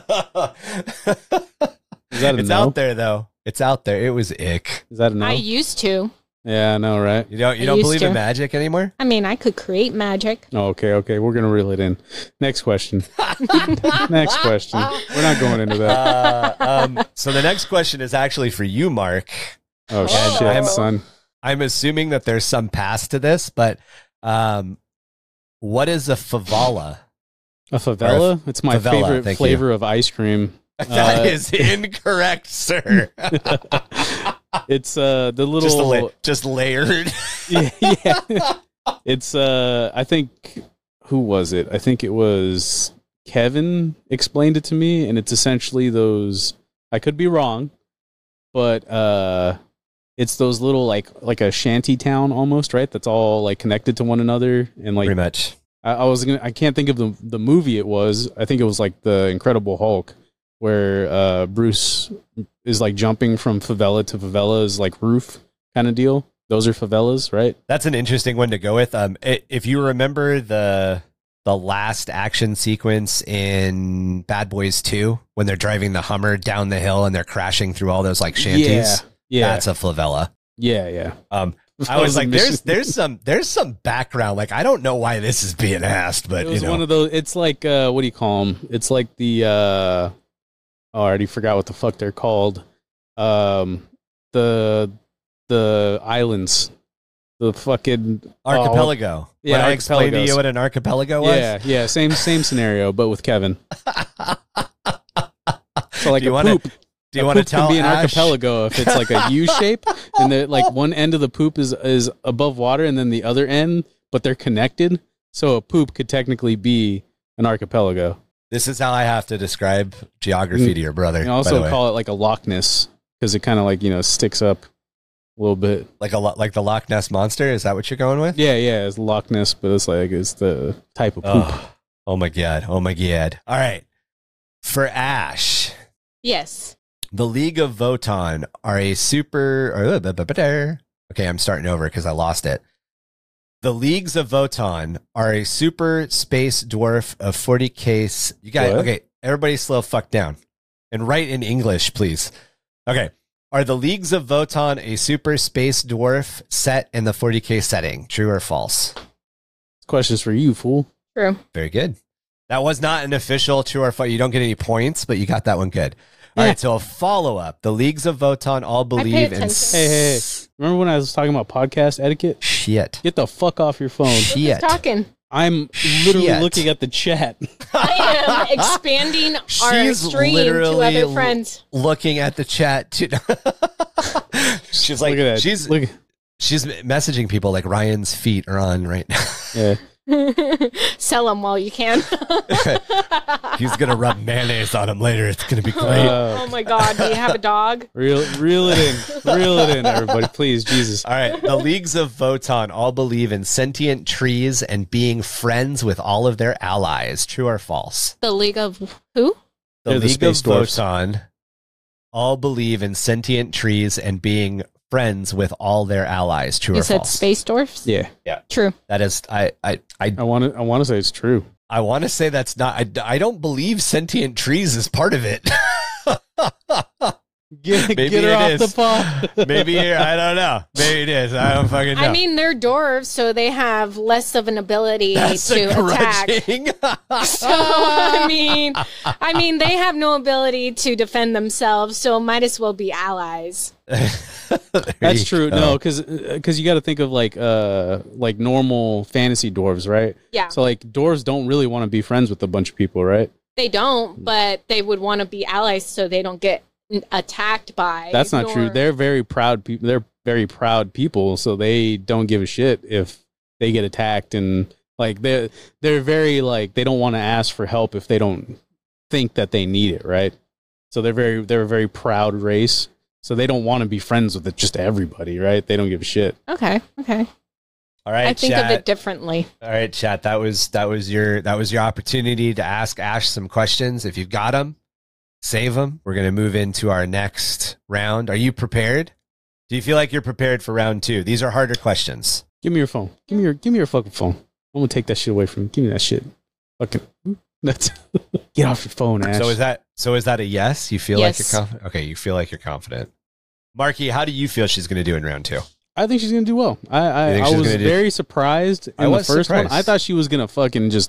that a It's no? out there though. It's out there. It was ick. Is that a no? I used to. yeah, I know, right? You don't you I don't used believe to. in magic anymore? I mean, I could create magic. Oh, okay, okay. We're gonna reel it in. Next question. Next question. We're not going into that. Uh, um, so the next question is actually for you, Mark. Oh, Oh. shit, I'm- son. I'm assuming that there's some past to this, but um, what is a favala? A favela? It's my favela, favorite thank flavor of ice cream. That Uh, is incorrect, sir. It's uh the little just, la- just layered. yeah, yeah. It's uh I think who was it? I think it was Kevin explained it to me, and it's essentially those, I could be wrong, but uh it's those little like like a shanty town almost, right? That's all like connected to one another, and like Pretty much. I, I was gonna I can't think of the the movie it was. I think it was like the Incredible Hulk, where uh Bruce is like jumping from favela to favela is like roof kind of deal. Those are favelas, right? That's an interesting one to go with. Um, i if you remember the the last action sequence in Bad Boys two, when they're driving the Hummer down the hill and they're crashing through all those like shanties, Yeah, yeah, that's a favela. yeah, yeah. Um, That I was a like, mission. there's there's some there's some background. Like, I don't know why this is being asked, but It was you know, one of those. It's like uh, what do you call them? It's like the. Uh, oh, I already forgot what the fuck they're called. Um, the the islands, the fucking archipelago. Yeah, when I explained to archipelagos. you what an archipelago was. Yeah, yeah, same same scenario, but with Kevin. So like Do you a wanna- poop. Do you a want to poop tell can be an Ash? archipelago if it's like a U shape, and the like one end of the poop is is above water, and then the other end, but they're connected. So a poop could technically be an archipelago. This is how I have to describe geography to your brother. You can by the also way. call it like a Loch Ness because it kind of like you know sticks up a little bit. like a lo- like the Loch Ness monster. Is that what you're going with? Yeah, yeah, it's Loch Ness, but it's like it's the type of poop. Oh, oh my god! Oh my god! All right, for Ash. Yes. The League of Votan are a super. Okay, I'm starting over because I lost it. The Leagues of Votan are a super space dwarf of forty case. You got What? okay. Everybody, slow fuck down and write in English, please. Okay, are the Leagues of Votan a super space dwarf set in the forty K setting? True or false? Questions for you, fool. True. Very good. That was not an official true or false. You don't get any points, but you got that one good. All Yeah. right, so a follow-up. The Leagues of Votan all believe in... attention. Hey, hey, hey. Remember when I was talking about podcast etiquette? Shit. Get the fuck off your phone. Who's Shit. talking? I'm literally Shit. looking at the chat. I am expanding our She's stream to literally other friends. looking at the chat. Too. She's like, Look at that. she's Look. she's messaging people like Ryan's feet are on right now. Yeah. Sell them while you can. He's going to rub mayonnaise on him later. It's going to be great. Uh, Oh my God. Do you have a dog? reel, reel it in. Reel it in, everybody. Please, Jesus. All right. The Leagues of Votan all believe in sentient trees and being friends with all of their allies. True or false? The League of who? The They're the League of space dwarfs. Votan all believe in sentient trees and being friends with all their allies. True You or said false? space dwarfs? Yeah. True. That is, I, I, I, I want to I want to say it's true. I want to say that's not. I, I don't believe sentient trees is part of it. Get, Maybe get her it off is. the pod. Maybe here. I don't know. Maybe it is. I don't fucking know. I mean, they're dwarves, so they have less of an ability that's to a attack. grudging. So I mean, I mean, they have no ability to defend themselves, so might as well be allies. That's true. No, because because you got to think of like uh like normal fantasy dwarves, right? Yeah, So like dwarves don't really want to be friends with a bunch of people, right? they don't, but they would want to be allies so they don't get n- attacked by. That's not true. nor- They're very proud people. They're very proud people, so they don't give a shit if they get attacked, and like they're they're very like they don't want to ask for help if they don't think that they need it, right? So they're very they're a very proud race. So they don't want to be friends with it, just everybody, right? They don't give a shit. Okay, okay. All right, I think chat. of it differently. All right, chat. That was that was your that was your opportunity to ask Ash some questions. If you've got them, save them. We're gonna move into our next round. Are you prepared? Do you feel like you're prepared for round two? These are harder questions. Give me your phone. Give me your give me your fucking phone. I'm gonna take that shit away from you. Give me that shit. Fucking that's get off your phone, Ash. So is that so? Is that a yes? You feel Yes. like you're confident? Okay, you feel like you're confident. Marky, how do you feel she's going to do in round two? I think she's gonna do well. I I, You think I she's was gonna do- very surprised in I the was first surprised. one. I thought she was gonna fucking just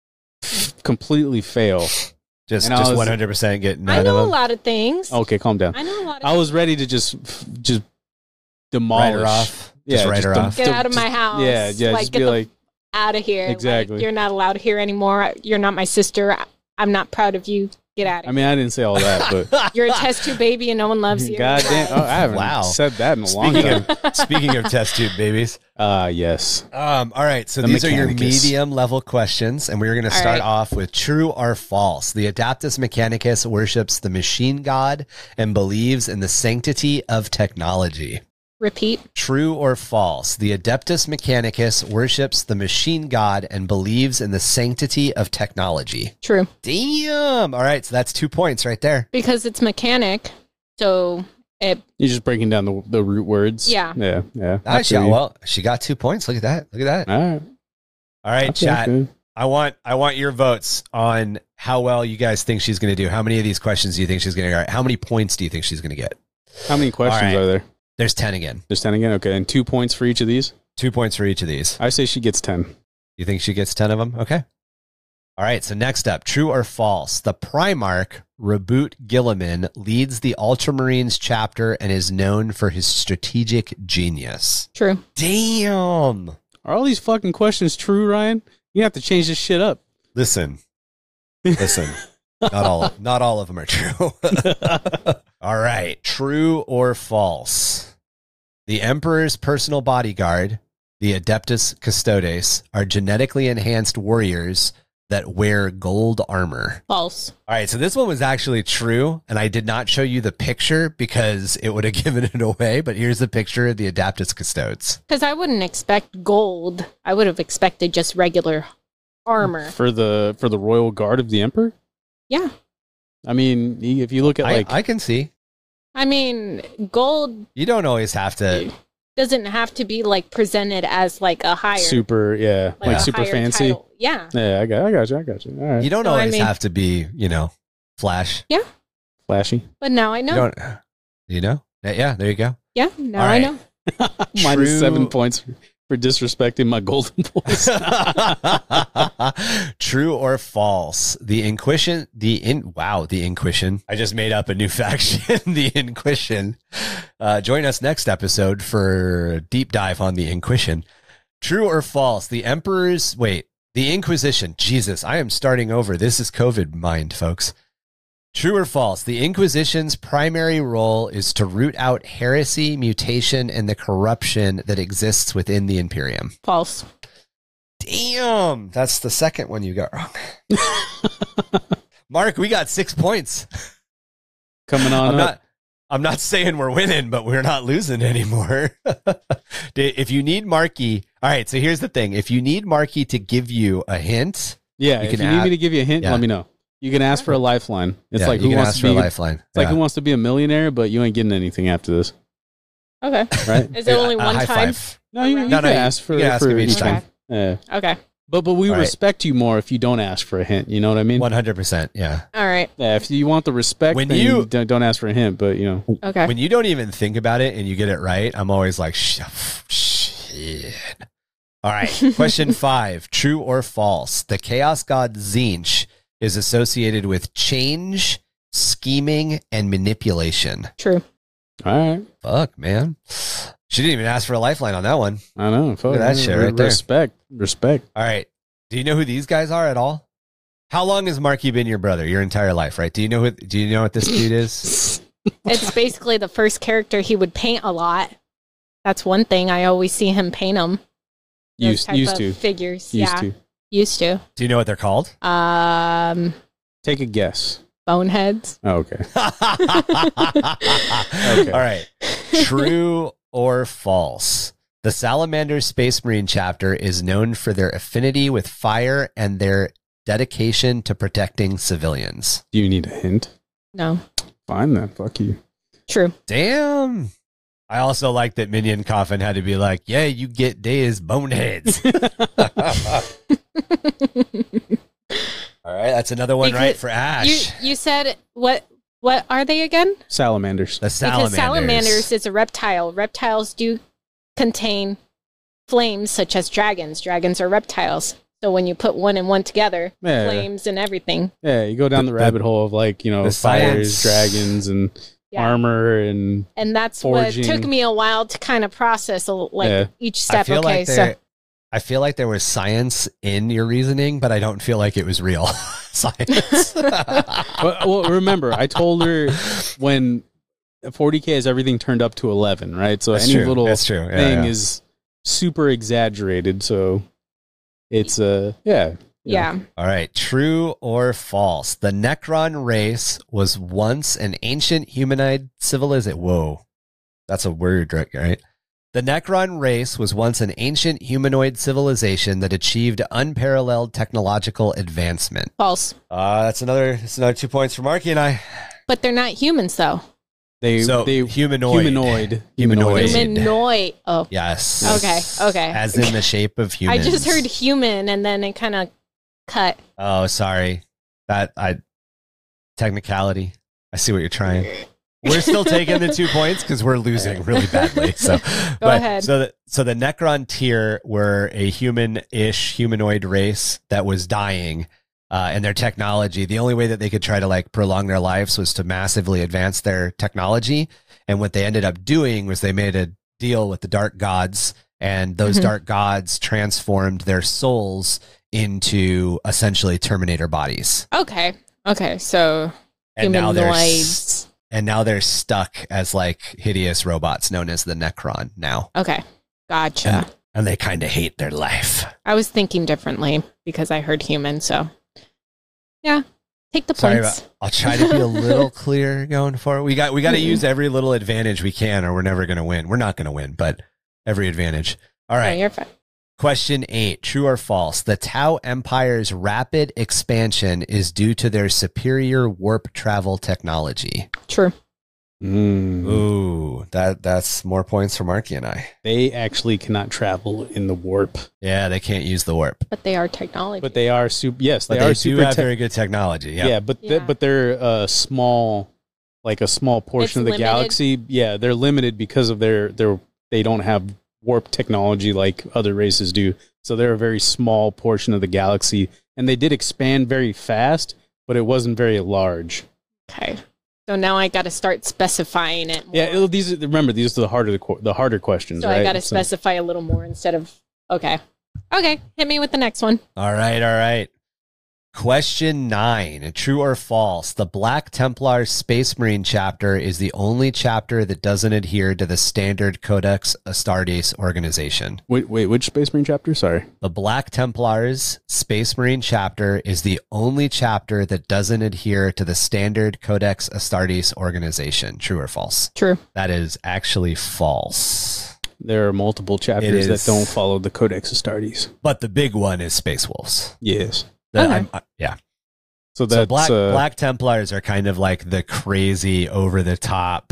completely fail. Just And I just was- one hundred percent get I none know a of them. lot of things. Okay, calm down. I know a lot of I was ready to just just demolish Write her off. Yeah, Just write her dem- off. Get dem- out of my just- house. Yeah, yeah. Like, just get be the like, out of here. Like, Exactly. you're not allowed here anymore. You're not my sister. I- I'm not proud of you. Get out I of mean, I didn't say all that, but here. You're a test tube baby and no one loves you. God damn, oh, I haven't Wow. said that in a long Speaking time. of speaking of test tube babies. Uh yes. Um, all right, so The these are your Mechanicus. medium level questions, and we're going to All start right. off with true or false. The Adaptus Mechanicus worships the machine god and believes in the sanctity of technology. Repeat. True or false? The Adeptus Mechanicus worships the machine god and believes in the sanctity of technology. True. Damn. All right, so that's two points right there. Because it's mechanic. So It, You're just breaking down the the root words. Yeah. Yeah. Yeah. Ah, she, well, she got two points. Look at that. Look at that. All right. All right, Okay, chat. okay. I want I want your votes on how well you guys think she's going to do. How many of these questions do you think she's going to get? How many points do you think she's going to get? How many questions All right. are there? There's ten again. There's ten again. Okay, and two points for each of these. Two points for each of these. I say she gets ten. You think she gets ten of them? Okay. All right, so next up, true or false? The Primarch, Reboot Gilliman, leads the Ultramarines chapter and is known for his strategic genius. true. Damn. Are all these fucking questions true, Ryan? You have to change this shit up. Listen. Listen. Not all not all of them are true. All right, true or false? The Emperor's personal bodyguard, the Adeptus Custodes, are genetically enhanced warriors that wear gold armor. False. All right, so this one was actually true, and I did not show you the picture because it would have given it away, but here's the picture of the Adeptus Custodes. Because I wouldn't expect gold. I would have expected just regular armor. for the for the royal guard of the emperor. Yeah. I mean, if you look at like I, I can see. I mean, gold You don't always have to. doesn't have to be like presented as like a higher, super, yeah, like, like a super higher fancy. title. Yeah. Yeah, I got, I got you, I got you. All right, You don't No, I always mean- have to be, you know, flash. flashy. But now I know. You don't. You know? Yeah, yeah, there you go. Yeah. Now All I right. know. Minus True- seven points for, for disrespecting my golden voice. True or false? The Inquisition, the in wow, the Inquisition. I just made up a new faction, the Inquisition. Uh, join us next episode for a deep dive on the Inquisition. True or false? The Emperor's wait, the Inquisition. Jesus, I am starting over. This is COVID mind, folks. True or false? The Inquisition's primary role is to root out heresy, mutation, and the corruption that exists within the Imperium. False. Damn, that's the second one you got wrong. Mark, we got six points. Coming on I'm up. not. I'm not saying we're winning, but we're not losing anymore. If you need Marky, all right. So here's the thing: if you need Marky to give you a hint, yeah, you if can you need add- me to give you a hint, yeah. let me know. You can ask for a lifeline. It's yeah, like you who can wants ask to for be a lifeline. It's like Yeah. who wants to be a millionaire, but you ain't getting anything after this, Okay. right? Is it only A one high time? five. No, you, you No, can no, you- ask for, you can ask for him each each time. time. Yeah. Okay. But but we All right. respect you more if you don't ask for a hint. You know what I mean? One hundred percent. Yeah. All right. Yeah. If you want the respect, When then you- you don't, don't ask for a hint. But you know, Okay. When you don't even think about it and you get it right, I'm always like, Sh- shit. All right. Question five: true or false? The chaos god Zinch is associated with change, scheming, and manipulation. True. all right. Fuck, man. She didn't even ask for a lifeline on that one. I know. Fuck, at that shit right there. Respect. Respect. All right. Do you know who these guys are at all? How long has Marky been your brother? Your entire life, right? Do you know who, do you know what this dude is? It's basically the first character he would paint a lot. That's one thing. I always see him paint them. Used used to. Figures. Used yeah. to. Used to. Do you know what they're called? Um, Take a guess. boneheads. Oh, okay. okay. All right. True or false? The Salamander Space Marine chapter is known for their affinity with fire and their dedication to protecting civilians. Do you need a hint? No. Fine then. Fuck you. True. Damn. I also like that Minion Coffin had to be like, yeah, you get days boneheads. All right, that's another one Because right for You Ash. you said what what are they again? Salamanders. The salamanders. Because salamanders is a reptile. Reptiles do contain flames such as dragons. Dragons are reptiles. So when you put one and one together, Yeah. flames and everything. Yeah, you go down the, The- rabbit hole of like, you know, the fires, science. dragons, and Yeah. armor, and And that's Forging. what took me a while to kind of process a- like Yeah. each I step. feel Okay, like so there, I feel like there was science in your reasoning, but I don't feel like it was real science. well, well, remember, I told her when forty K is everything turned up to eleven, right? So That's any true. little That's true. Yeah, thing yeah. is super exaggerated. So it's uh yeah. you know. yeah. All right. True or false? The Necron race was once an ancient humanoid civilization. Whoa. That's a word, right? The Necron race was once an ancient humanoid civilization that achieved unparalleled technological advancement. False. Uh, that's another that's another two points for Marky and I. But they're not humans though. They So they humanoid. humanoid Humanoid. Humanoid. Oh, Yes. okay, okay. As in the shape of I humans. just heard human, and then it kind of cut. Oh, sorry. That I technicality. I see what you're trying. We're still taking the two points because we're losing really badly. So go ahead. So the, so the Necron tier were a human-ish humanoid race that was dying. Uh, and their technology, the only way that they could try to like prolong their lives was to massively advance their technology. And what they ended up doing was they made a deal with the dark gods, and those Mm-hmm. dark gods transformed their souls into essentially Terminator bodies. Okay, okay. So And now they're s- humanoids. and now they're stuck as like hideous robots known as the Necron now. Okay, gotcha. And, and they kind of hate their life. I was thinking differently because I heard human. So yeah, take the Sorry points. about, I'll try to be a little clear going forward. We got we got to use every little advantage we can, or we're never going to win. We're not going to win, but every advantage. All No, right. you're fine. Question eight: True or false? The Tau Empire's rapid expansion is due to their superior warp travel technology. True. Mm. Ooh, that that's more points for Marky and I. They actually cannot travel in the warp, Yeah, they can't use the warp, But they are technology. but they are super. Yes, but they, they, are do super. have te- very good technology. yeah. Yeah. but Yeah. They, but they're a small, like a small portion It's of the limited. galaxy. Yeah, they're limited because of their their they don't have warp technology like other races do. So they're a very small portion of the galaxy, and they did expand very fast, but it wasn't very large. Okay. So now I got to start specifying it more. Yeah, it'll- these are, remember these are the harder the, qu- the harder questions. So right? I got to So- specify a little more instead of, okay. Okay. Hit me with the next one. All right, all right. Question nine: True or false? The Black Templar Space Marine chapter is the only chapter that doesn't adhere to the standard Codex Astartes organization. Wait, wait, which Space Marine chapter? Sorry. The Black Templars Space Marine chapter is the only chapter that doesn't adhere to the standard Codex Astartes organization. True or false? True. That is actually false. There are multiple chapters is. that don't follow the Codex Astartes. But the big one is Space Wolves. Yes. The- Okay. I'm- I- yeah. So that's So Black uh, Black Templars are kind of like the crazy, over the top,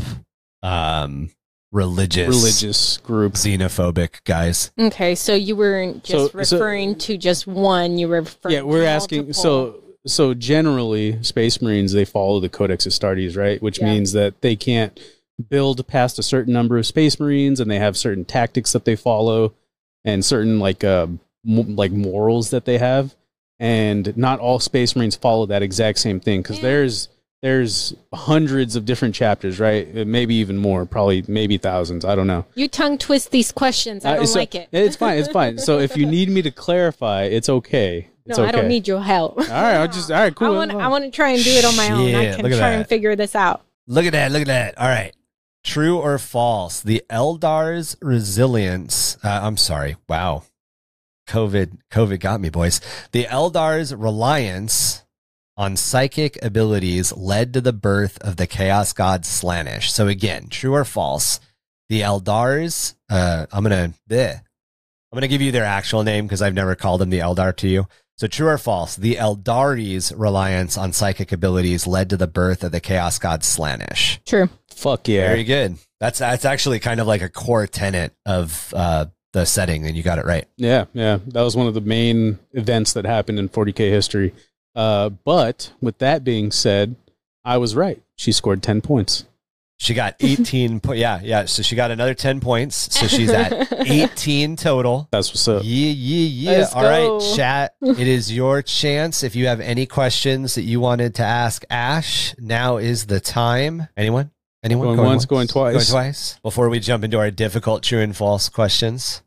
um, religious, religious group. xenophobic guys. Okay. So you weren't just So- so- referring to just one. You were referring Yeah, we're to asking. multiple. So, so generally, Space Marines they follow the Codex Astartes, right? Which Yeah. means that they can't build past a certain number of Space Marines, and they have certain tactics that they follow, and certain like uh, m- like morals that they have. And not all Space Marines follow that exact same thing because Yeah. there's there's hundreds of different chapters, right? Uh, Maybe even more, probably maybe thousands. I don't know. You tongue twist these questions. I Uh, don't so- like it. It's fine. It's fine. So if you need me to clarify, it's okay. It's no, okay. I don't need your help. All right, I'll just all right, cool. I want. I want to try and do it on my own. I Shit, can look at try and that. figure this out. Look at that! Look at that! All right, true or false? The Eldar's resilience. Uh, I'm sorry. Wow, COVID. COVID got me, boys. The Eldar's reliance on psychic abilities led to the birth of the Chaos God Slaanesh. So again, true or false? The Eldars. Uh, I'm gonna. Bleh. I'm gonna give you their actual name because I've never called them the Eldar to you. So true or false? The Eldari's reliance on psychic abilities led to the birth of the Chaos God Slaanesh. True. Fuck yeah. Very good. That's that's actually kind of like a core tenet of uh, the setting, and you got it right. Yeah, yeah. That was one of the main events that happened in forty K history. Uh, but with that being said, I was right. She scored ten points. She got eighteen. po- yeah, yeah. So she got another ten points. So she's at eighteen total. That's what's up. Yeah, yeah, yeah. Let's All right, go. chat. It is your chance. If you have any questions that you wanted to ask Ash, now is the time. Anyone? Anyone? Going once, going twice. Going twice. Before we jump into our difficult true and false questions.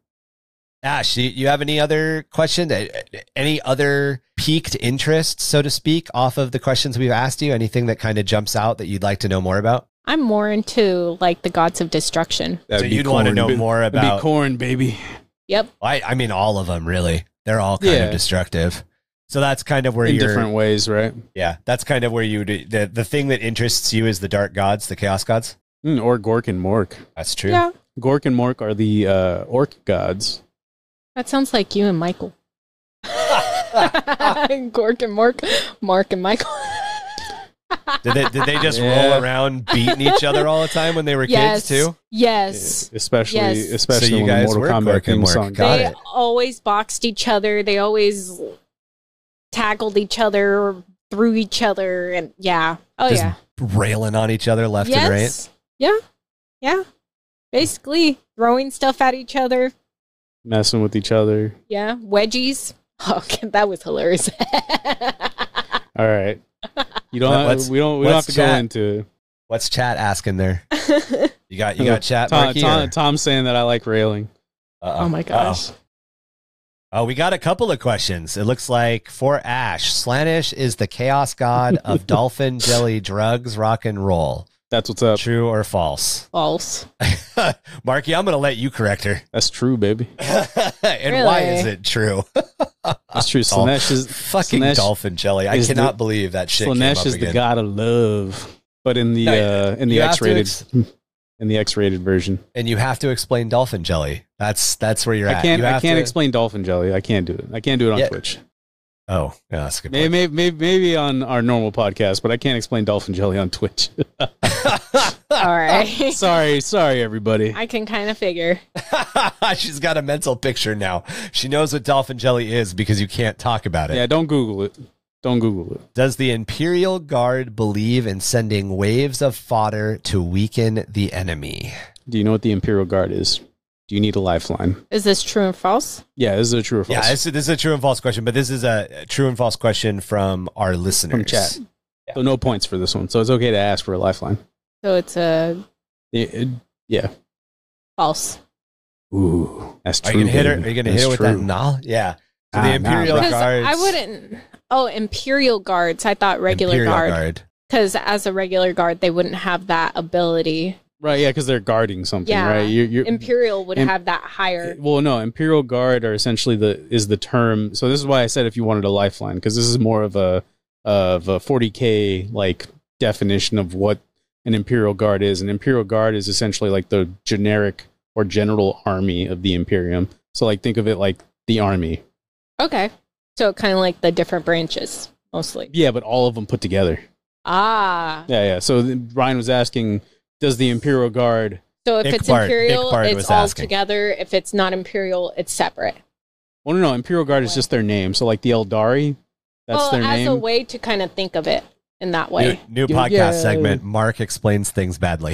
Ash, you, you have any other question? Uh, Any other piqued interest, so to speak, off of the questions we've asked you? Anything that kind of jumps out that you'd like to know more about? I'm more into like the gods of destruction. That'd So be you'd want to corn, know ba- more that'd about- be corn, baby. Yep. I, I mean, all of them, really. They're all kind Yeah. of destructive. So that's kind of where In you're. different ways, right? Yeah, that's kind of where you do, the the thing that interests you is the dark gods, the chaos gods. Mm, or Gork and Mork. That's true. Yeah. Gork and Mork are the uh, orc gods. That sounds like you and Michael. Gork and Mark. Mark and Michael. Did they did they just Yeah. roll around beating each other all the time when they were yes. kids too? Yes. Especially, Yes. especially So you when the guys Mortal were Kombat quick and theme work. song. Got they it. always boxed each other. They always tackled each other, threw each other, and yeah. Oh Just yeah. railing on each other left and right. Yes. Yeah. Yeah. Basically throwing stuff at each other. Messing with each other. Yeah. Wedgies. Oh, that was hilarious. All right. You don't. Let- have- let's- we don't. We don't have let's to go chat. into. What's chat asking there? You got you got chat, Tom, Marky, Tom, or- Tom's saying that I like railing. Uh-oh. Oh my gosh. Uh-oh. Oh, we got a couple of questions. It looks like for Ash, Slanish is the chaos god of dolphin jelly drugs, rock and roll. That's what's up. True or false? False. Marky, I'm going to let you correct her. That's true, baby. And why Really? is it true? That's true. Oh, Slanesh is Fucking Slanesh dolphin jelly. I is cannot the- believe that shit came Slanesh up is again. the god of love, but in the No, uh, in the you have to X-rated ex- in the X-rated version. And you have to explain dolphin jelly. That's that's where you're I at. can't. You I have can't to- explain dolphin jelly. I can't do it. I can't do it on Yeah. Twitch. Oh, yeah, that's a good Maybe, point. maybe, maybe, maybe on our normal podcast, but I can't explain dolphin jelly on Twitch. All right. sorry, sorry, everybody. I can kind of figure. She's got a mental picture now. She knows what dolphin jelly is because you can't talk about it. Yeah, don't Google it. Don't Google it. Does the Imperial Guard believe in sending waves of fodder to weaken the enemy? Do you know what the Imperial Guard is? Do you need a lifeline? Is this true and false? Yeah, this is a true or false. Yeah, this, this is a true and false question, but this is a true and false question from our listeners. From chat. So no points for this one. So it's okay to ask for a lifeline. So it's a It- it- yeah. false. Ooh, that's Are true. you gonna hit her? baby. Are you gonna That's hit her with true. that null? Yeah. So Ah, the nah, Imperial bro. Because Guards. I wouldn't. Oh, Imperial Guards. I thought regular Imperial guard. Guard. Because as a regular guard, they wouldn't have that ability. Right, yeah, because they're guarding something, Yeah. right? You're, you're, Imperial would Im- have that higher. Well, no, Imperial Guard are essentially the is the term. So this is why I said if you wanted a lifeline, because this is more of a of a forty K like definition of what an Imperial Guard is. An Imperial Guard is essentially like the generic or general army of the Imperium. So like think of it like the army. Okay. So kind of like the different branches, mostly. Yeah, but all of them put together. Ah. Yeah, yeah. So th- Ryan was asking, does the Imperial Guard? So if it's Ickbard- Imperial, Ickbard it's was all asking. together. If it's not Imperial, it's separate. Well, no, no. Imperial Guard is just their name. So like the Eldari, that's well, their as name. a way to kind of think of it in that New, way. new Yeah. podcast segment. Mark explains things badly.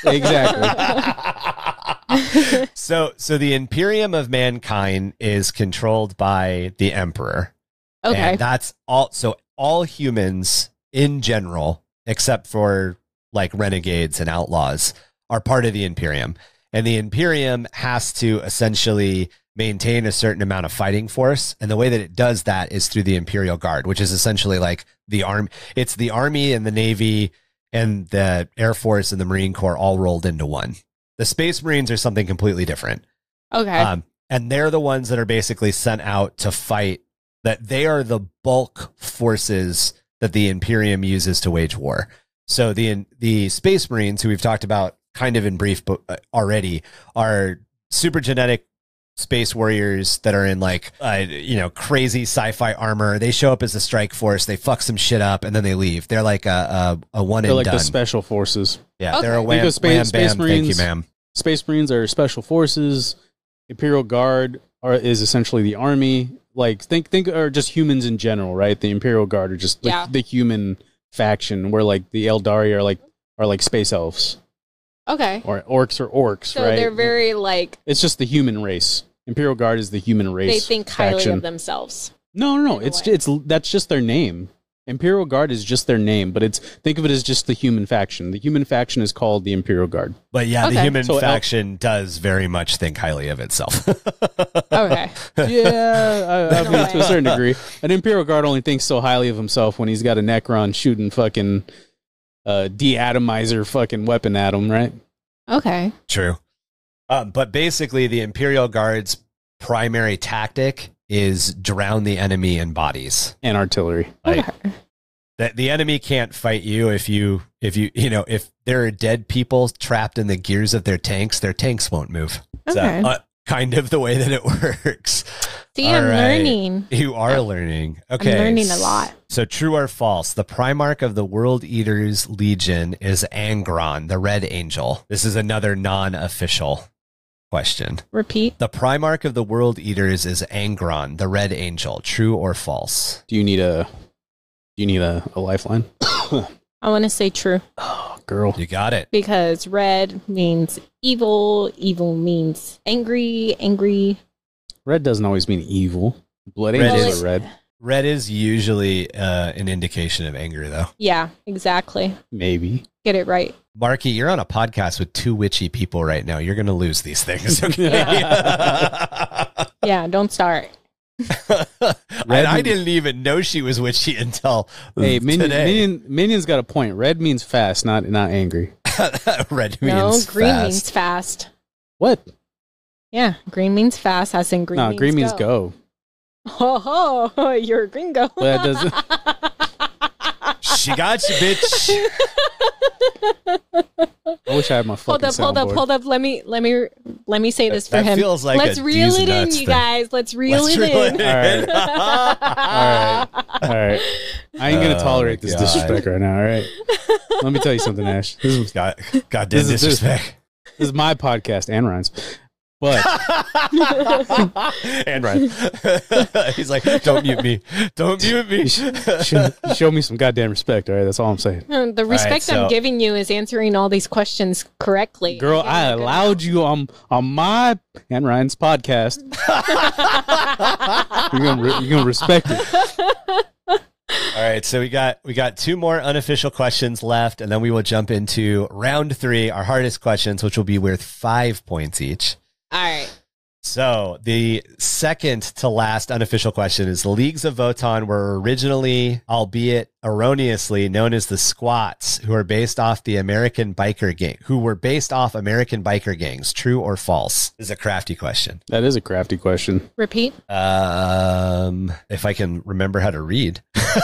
Exactly. so, so the Imperium of Mankind is controlled by the Emperor. Okay. And that's all. So all humans in general, except for like renegades and outlaws, are part of the Imperium. And the Imperium has to essentially maintain a certain amount of fighting force. And the way that it does that is through the Imperial Guard, which is essentially like the army. It's the Army and the Navy and the Air Force and the Marine Corps all rolled into one. The Space Marines are something completely different. Okay. Um, and they're the ones that are basically sent out to fight. That they are the bulk forces that the Imperium uses to wage war. So the the Space Marines, who we've talked about kind of in brief but uh, already, are super genetic space warriors that are in like uh, you know crazy sci-fi armor. They show up as a strike force, they fuck some shit up, and then they leave. They're like a a, a one They're and like done. the special forces. Yeah, Okay. they're a wham, Because Space- wham Space bam. Thank you, Marines- ma'am. Space Marines are special forces. Imperial Guard are is essentially the army. Like think think or just humans in general, right? The Imperial Guard are just like Yeah. the human faction, where like the Eldari are like are like space elves okay. or orcs or orcs, So right? they're very like It's just the human race. Imperial Guard is the human race. they think highly faction. of themselves. No, no, no. in a It's way. it's that's just their name. Imperial Guard is just their name, but it's think of it as just the human faction. The human faction is called the Imperial Guard. But yeah, the Okay. human So El- faction does very much think highly of itself. Okay. Yeah, I, I No mean, to a way. certain degree. An Imperial Guard only thinks so highly of himself when he's got a Necron shooting fucking uh, de-atomizer fucking weapon at him, right? Okay. True. Um, but basically, the Imperial Guard's primary tactic is drown the enemy in bodies. And artillery. Like, Okay. that the enemy can't fight you if you if you you know if there are dead people trapped in the gears of their tanks, their tanks won't move. So, Okay. uh, kind of the way that it works. See, All I'm right. learning. You are learning. Okay. I'm learning a lot. So true or false? The Primarch of the World Eaters Legion is Angron, the Red Angel. This is another non-official question. Repeat. The Primarch of the World Eaters is Angron, the Red Angel. True or false? Do you need a? Do you need a, a lifeline? I want to say true Oh, girl. You got it. because red means evil. Evil means angry. Angry. Red doesn't always mean evil. Blood Red angels is- are red. Red is usually uh, an indication of anger, though. Yeah, exactly. Maybe. Get it right. Marky, you're on a podcast with two witchy people right now. You're going to lose these things. Okay? Yeah, don't start. and I didn't even know she was witchy until Hey, Minion, today. Minion, Minion's got a point. Red means fast, not not angry. Red No, means green fast. means fast. What? Yeah, green means fast, as in green no, means green means go. go. Oh, ho, you're a gringo. Well, that doesn't. She got you, bitch. I wish I had my Hold fucking up, hold up, soundboard. hold up. Let me, let me, let me say this for That him. feels like Let's a reel D's it in, nuts you thing. guys. Let's reel Let's it reel in. it All right. All right. All right. I ain't gonna Oh, tolerate my this God. disrespect right now. All right. Let me tell you something, Ash. This is God, goddamn This is- disrespect. this is my podcast and Ryan's, but and Ryan. He's like, don't mute me. Don't mute me. show, show me some goddamn respect. All right. That's all I'm saying. Uh, The respect so- I'm giving you is answering all these questions correctly. Girl, You're I good. allowed you on on my and Ryan's podcast. You're gonna re- you're gonna respect it. All right, so we got we got two more unofficial questions left, and then we will jump into round three, our hardest questions, which will be worth five points each. All right. So the second to last unofficial question is: the Leagues of Votan were originally, albeit erroneously, known as the Squats, who are based off the American biker gang, who were based off American biker gangs. True or false? This is a crafty question. That is a crafty question. Repeat. Um, if I can remember how to read.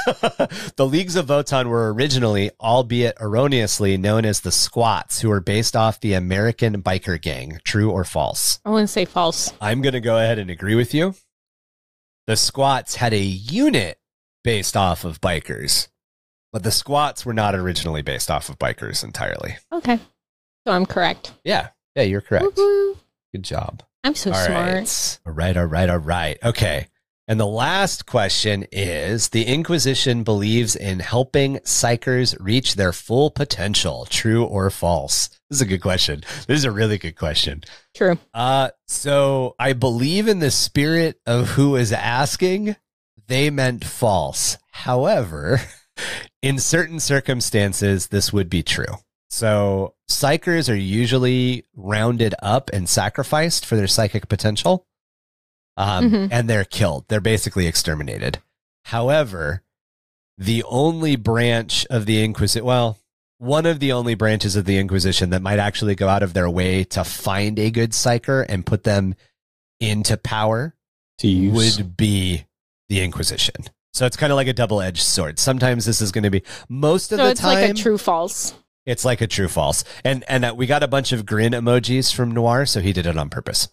The Leagues of Votan were originally, albeit erroneously, known as the Squats, who were based off the American biker gang. True or false? I wouldn't say false. I'm going to go ahead and agree with you. The Squats had a unit based off of bikers, but the Squats were not originally based off of bikers entirely. Okay. So I'm correct. Yeah. Yeah, you're correct. Woo-hoo. Good job. I'm so All smart. right. All right, all right, all right. Okay. And the last question is: the Inquisition believes in helping psychers reach their full potential. True or false? This is a good question. This is a really good question. True. Uh, so I believe in the spirit of who is asking, they meant false. However, in certain circumstances, this would be true. So psychers are usually rounded up and sacrificed for their psychic potential. Um, Mhm. and they're killed. They're basically exterminated. However, the only branch of the Inquisition, well, one of the only branches of the Inquisition that might actually go out of their way to find a good psyker and put them into power To use. would be the Inquisition. So it's kind of like a double-edged sword. Sometimes this is going to be, most of So the it's time, like a true false. it's like a true false. And and uh, we got a bunch of grin emojis from Noir, so he did it on purpose.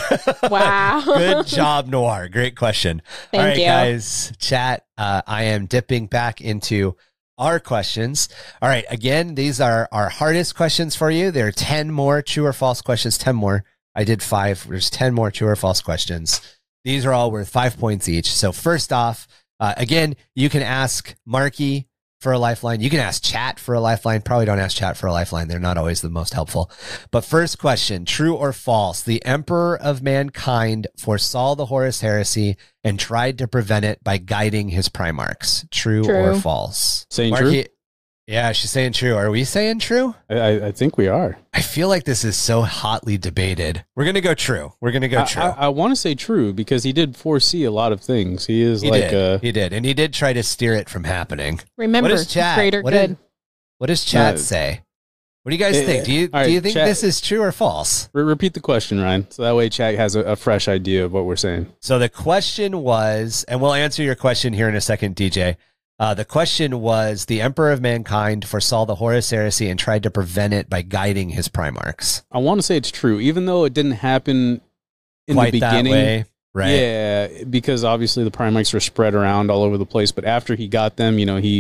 Wow. Good job, Noir. Great question. Thank All right, you. guys, chat. Uh, I am dipping back into our questions. All right, again, these are our hardest questions for you. There are ten more true or false questions, ten more. I did five. There's ten more true or false questions. These are all worth five points each. So first off, uh, again, you can ask Marky for a lifeline. You can ask chat for a lifeline. Probably don't ask chat for a lifeline. They're not always the most helpful. But first question, true or false? The Emperor of Mankind foresaw the Horus Heresy and tried to prevent it by guiding his Primarchs. True, True. or false? Saying Marky- true? Yeah, she's saying true. Are we saying true? I, I- I think we are. I feel like this is so hotly debated. We're going to go true. We're going to go I, true. I, I want to say true because he did foresee a lot of things. He is he like did. a. He did. And he did try to steer it from happening. Remember, What is chat? greater What good. did- What does chat Uh, say? What do you guys eh, think? Do you all right, do you think chat- this is true or false? Re- repeat the question, Ryan, so that way Chad has a, a fresh idea of what we're saying. So the question was, and we'll answer your question here in a second, D J. Uh, the question was: the Emperor of Mankind foresaw the Horus Heresy and tried to prevent it by guiding his Primarchs. I want to say it's true, even though it didn't happen in Quite the beginning. that way, right? Yeah, because obviously the Primarchs were spread around all over the place. But after he got them, you know, he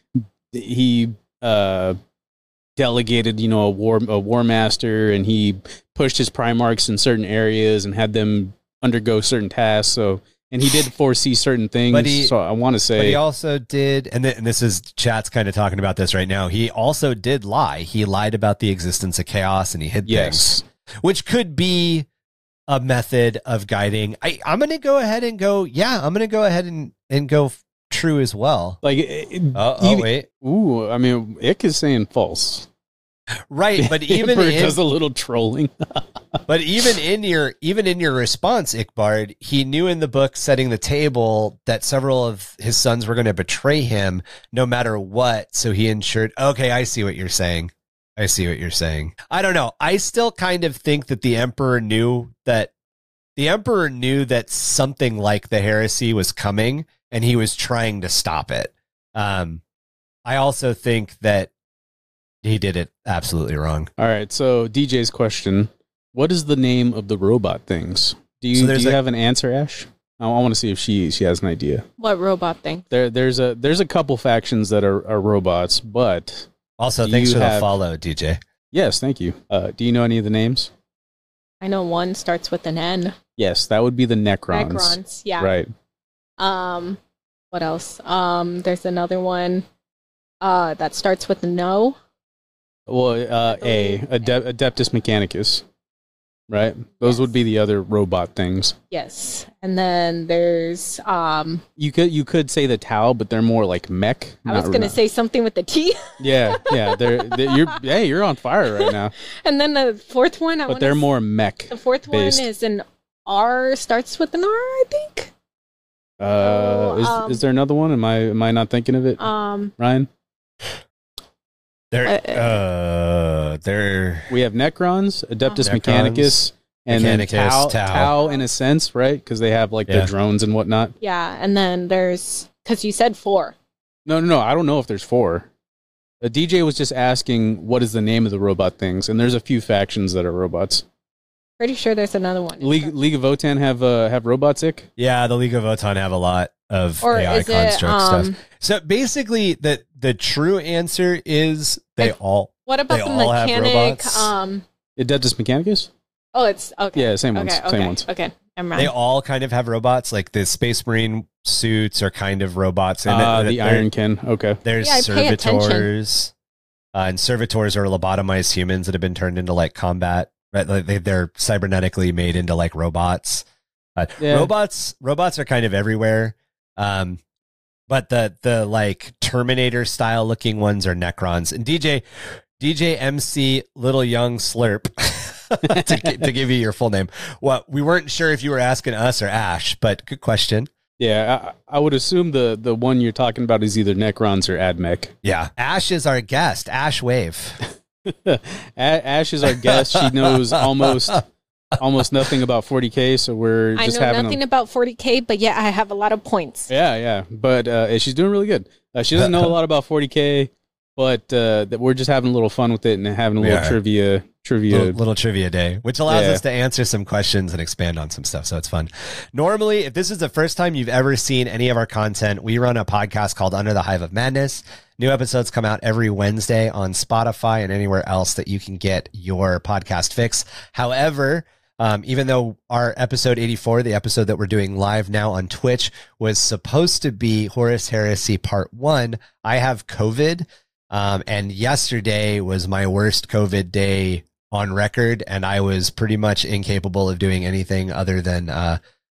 he uh, delegated, you know, a war a war master, and he pushed his Primarchs in certain areas and had them undergo certain tasks. So, and he did foresee certain things. But he- so I want to say, But he also did, and, th- and this is chat's kind of talking about this right now. He also did lie. He lied about the existence of chaos, and he hid yes, things, which could be a method of guiding. I, I'm going to go ahead and go. Yeah, I'm going to go ahead and and go f- true as well. like, it, Oh, oh even- wait, ooh, I mean, Ick is saying false. right? But The even Emperor in, does a little trolling. but even in your even in your response, Ickbard, he knew in the book setting the table that several of his sons were going to betray him no matter what. So he ensured. Okay, I see what you're saying. I see what you're saying. I don't know. I still kind of think that the Emperor knew that the Emperor knew that something like the heresy was coming, and he was trying to stop it. Um, I also think that he did it absolutely wrong. All right, so D J's question: what is the name of the robot things? Do you So do there's you a- have an answer, Ash? I, I want to see if she she has an idea. What robot thing? There there's a there's a couple factions that are, are robots, but Also, Do thanks you for the have- follow, D J. yes, thank you. Uh, do you know any of the names? I know one starts with an N. Yes, that would be the Necrons. Necrons. Yeah. Right. Um, what else? Um, there's another one. Uh, that starts with an O. Well, uh, A Adep- Adeptus Mechanicus. Right. Those Yes. would be the other robot things. Yes, and then there's um. You could you could say the Tau, but they're more like mech. I was not- gonna not- say something with the T, Yeah, yeah. They're, they're you're hey, you're on fire right now. and then the fourth one. I But wanna they're s- more mech. The fourth based. one is an R. Starts with an R, I think. Uh, is, um, is there another one? Am I am I not thinking of it, Um, Ryan? They're, Uh, uh, they're, We have Necrons, Adeptus Necrons, Mechanicus, and then Mechanicus, Tau, Tau. Tau in a sense, right? Because they have like Yeah. the drones and whatnot. yeah, and then there's because you said four. No, no, no. I don't know if there's four. The D J was just asking what is the name of the robot things, and there's a few factions that are robots. Pretty sure there's another one. League League of Votan have uh, have robots, Ick? yeah, the League of Votan have a lot of Or A I is it construct um? stuff. So basically, the the true answer is they Like- all. What about They the all have mechanic? robots? Um. Adeptus Mechanicus? Oh, it's okay. Yeah, same ones. Okay. Same okay, ones. Okay. I'm right. They all kind of have robots. Like the Space Marine suits are kind of robots. And Uh, it- the they're- Ironkin. Okay. There's Yeah, I pay attention. servitors, uh, and servitors are lobotomized humans that have been turned into like combat. Right, like they, they're cybernetically made into like robots. Uh, Yeah. Robots, robots are kind of everywhere. Um, but the the like Terminator style looking ones are Necrons. And D J, D J M C Little Young Slurp, to, gi- to give you your full name. Well, we weren't sure if you were asking us or Ash, but good question. Yeah, I, I would assume the, the one you're talking about is either Necrons or Admech. Yeah, Ash is our guest. Ash Wave. A- Ash is our guest. She knows almost almost nothing about forty K, so we're I just know having nothing a, about forty K, but yeah, I have a lot of points. yeah, yeah. But uh, she's doing really good. Uh, she doesn't know a lot about forty K, but uh, that we're just having a little fun with it and having a We little are. trivia trivia. Little, little trivia day, which allows Yeah. us to answer some questions and expand on some stuff. So it's fun. Normally, if this is the first time you've ever seen any of our content, we run a podcast called Under the Hive of Madness. New episodes come out every Wednesday on Spotify and anywhere else that you can get your podcast fix. However, um, even though our episode eighty-four, the episode that we're doing live now on Twitch, was supposed to be Horus Heresy Part One, I have COVID. Um, and yesterday was my worst COVID day on record, and I was pretty much incapable of doing anything other than uh,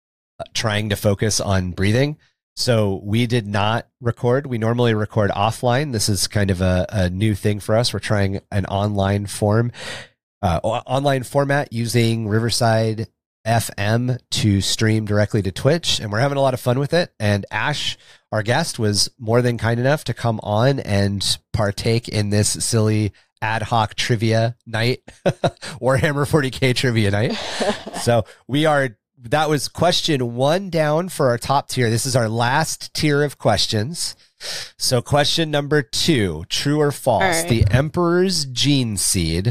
trying to focus on breathing. So we did not record. We normally record offline. This is kind of a, a new thing for us. We're trying an online form, uh, o- online format using Riverside F M to stream directly to Twitch, and we're having a lot of fun with it. And Ash, our guest, was more than kind enough to come on and partake in this silly ad hoc trivia night, Warhammer forty K trivia night. So we are, that was question one down for our top tier. This is our last tier of questions. So question number two, true or false? All right. The Emperor's gene seed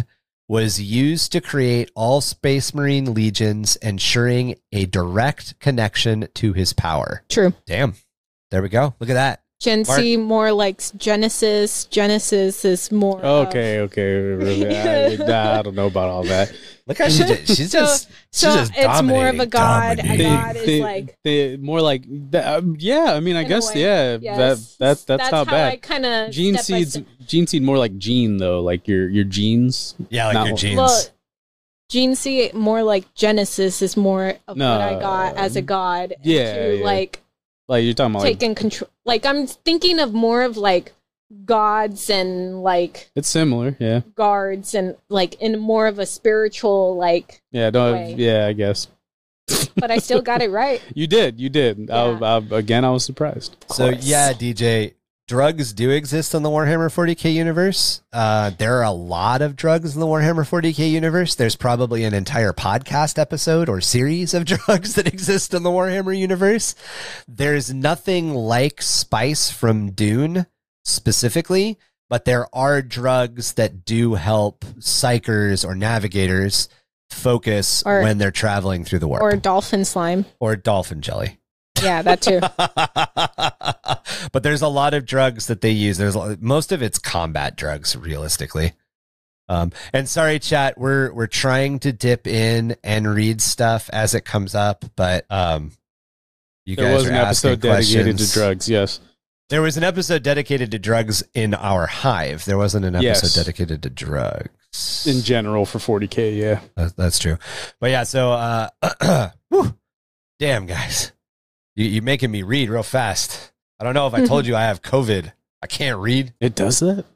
was used to create all Space Marine legions, ensuring a direct connection to his power. True. Damn. There we go. Look at that. Gen C more like Genesis. Genesis is more. Okay, of- okay. Really, I, I don't know about all that. Look how she did. She's So- just. So she's just it's more of a dominating, god. A dominating. god is like. they, more like that, um, yeah. I mean, I In a guess way, yeah. yes. That that that's, not how I bad. kind of Gene seeds, gene seed more like gene though, like your your genes. Yeah, like Not- your genes. Well, Gene C more like Genesis is more of No. what I got as a god. Yeah, To yeah. like Like you're talking about, like, taking control. Like I'm thinking of more of like gods and like it's similar. Yeah, guards and like in more of a spiritual like. yeah. Don't. Way. Yeah, I guess But I still got it right. you did. You did. Yeah. I, I, again, I was surprised. So course. yeah, D J, drugs do exist in the Warhammer forty K universe. Uh, there are a lot of drugs in the Warhammer forty K universe. There's probably an entire podcast episode or series of drugs that exist in the Warhammer universe. There's nothing like spice from Dune specifically, but there are drugs that do help psychers or navigators focus Or- when they're traveling through the warp, Or or, dolphin slime. dolphin jelly. Yeah, that too. But there's a lot of drugs that they use. There's a- most of it's combat drugs, realistically. Um, and sorry, chat, we're we're trying to dip in and read stuff as it comes up, but um, you There guys was are an asking episode dedicated questions. to drugs. Yes. There was an episode dedicated to drugs in our hive. There wasn't an episode Yes. dedicated to drugs In general for forty K. Yeah. That- that's true. But yeah, so uh, whew, damn guys, you, you're making me read real fast. I don't know if I told you I have COVID. I can't read. It does that.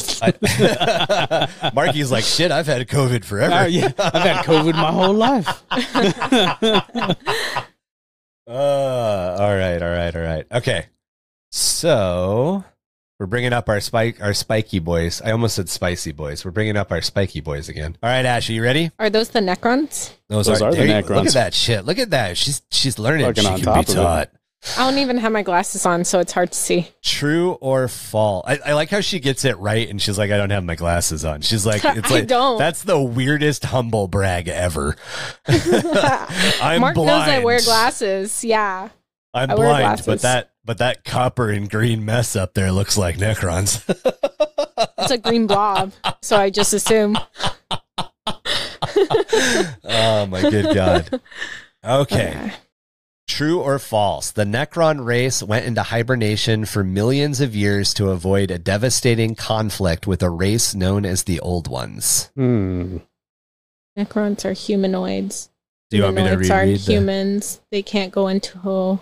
I- Marky's like, shit, I've had COVID forever. Uh, yeah, I've had COVID my whole life. Uh, all right, all right, all right. Okay. So we're bringing up our spike, our spiky boys. I almost said spicy boys. We're bringing up our spiky boys again. All right, Ash, are you ready? Are those the Necrons? Those are the there you- Necrons. Look at that shit. Look at that. She's she's learning. Fucking she on can top be of it. taught. I don't even have my glasses on, so it's hard to see. True or false? I, I like how she gets it right, and she's like, "I don't have my glasses on." She's like, "It's I like don't. That's the weirdest humble brag ever. I'm Mark blind. knows I wear glasses. Yeah. I'm I wear blind, glasses. but that but that copper and green mess up there looks like Necrons. It's a green blob, so I just assume. Oh my good god. Okay. Okay. True or false? The Necron race went into hibernation for millions of years to avoid a devastating conflict with a race known as the Old Ones. Hmm. Necrons are humanoids. Do you want me to Humanoids aren't reread the- humans. They can't go into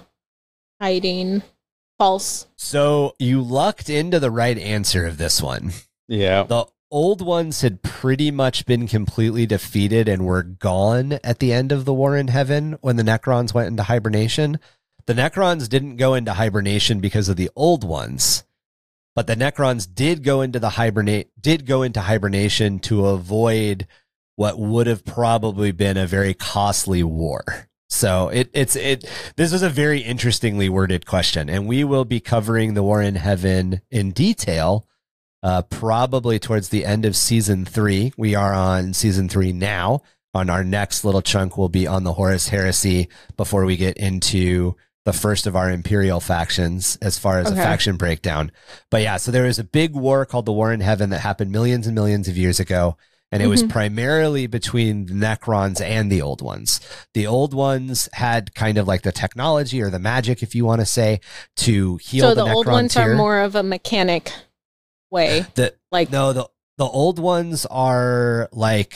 hiding. False. So you lucked into the right answer of this one. Yeah. The Old Ones had pretty much been completely defeated and were gone at the end of the War in Heaven when the Necrons went into hibernation. The Necrons didn't go into hibernation because of the Old Ones, but the Necrons did go into the hibernate did go into hibernation to avoid what would have probably been a very costly war. So it it's it this is a very interestingly worded question, and we will be covering the War in Heaven in detail uh probably towards the end of season three. We are on season three now. On our next little chunk will be on the Horus Heresy before we get into the first of our Imperial factions as far as Okay. a faction breakdown. But yeah, so there was a big war called the War in Heaven that happened millions and millions of years ago. And it was Mhm. primarily between the Necrons and the Old Ones. The Old Ones had kind of like the technology or the magic, if you want to say, to heal So the, the Necron old ones tier. are more of a mechanic way. The, Like no, the the old ones are like,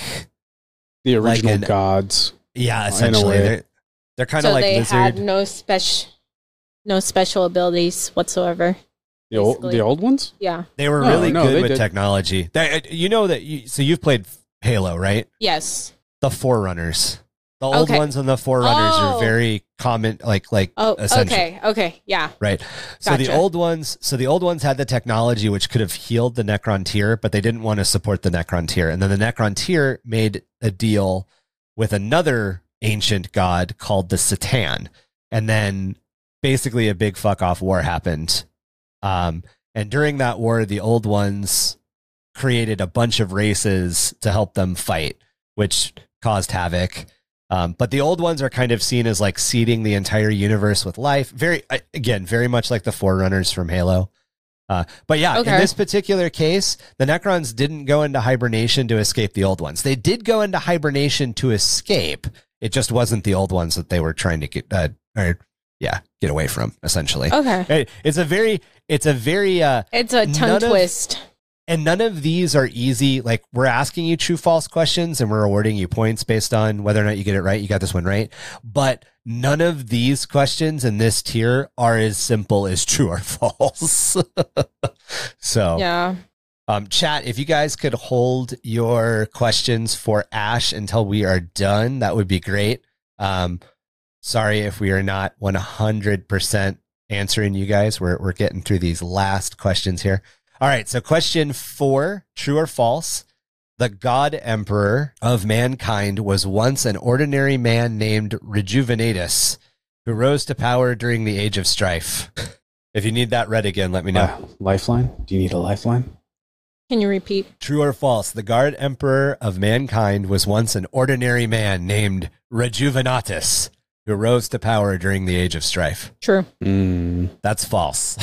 The Like original an- gods. yeah, In a essentially. way. They're, they're kind so of like they lizard. had no special no special abilities whatsoever. The old, Basically. the old ones? Yeah. They were No, really no, good they with did. technology. They, you know that you, so you've played Halo, right? Yes. The Forerunners. The old Okay. ones and the Forerunners Oh. are very common, like like Oh, essential. okay. Okay. Yeah. Right. So the Gotcha. old ones, so the old ones had the technology which could have healed the Necron tier, but they didn't want to support the Necron tier. And then the Necron tier made a deal with another ancient god called the Satan. And then basically a big fuck off war happened. Um, and during that war, the old ones created a bunch of races to help them fight, which caused havoc. Um, but the old ones are kind of seen as like seeding the entire universe with life. Very, again, very much like the Forerunners from Halo. Uh, but yeah, Okay. in this particular case, the Necrons didn't go into hibernation to escape the old ones. They did go into hibernation to escape. It just wasn't the old ones that they were trying to get, uh, or yeah, get away from, essentially. Okay. Hey, It's a very, it's a very, uh, It's a tongue None of- twist. and none of these are easy. Like, we're asking you true false questions and we're awarding you points based on whether or not you get it right. You got this one right. But none of these questions in this tier are as simple as true or false. So, Yeah. um, chat, if you guys could hold your questions for Ash until we are done, that would be great. Um, sorry if we are not one hundred percent answering you guys. We're, we're getting through these last questions here. All right, so question four, true or false? The God Emperor of mankind was once an ordinary man named Rejuvenatus, who rose to power during the Age of Strife. If you need that read again, let me know. Uh, lifeline? Do you need a lifeline? Can you repeat? True or false? The God Emperor of mankind was once an ordinary man named Rejuvenatus, who rose to power during the Age of Strife. True. Mm. That's false.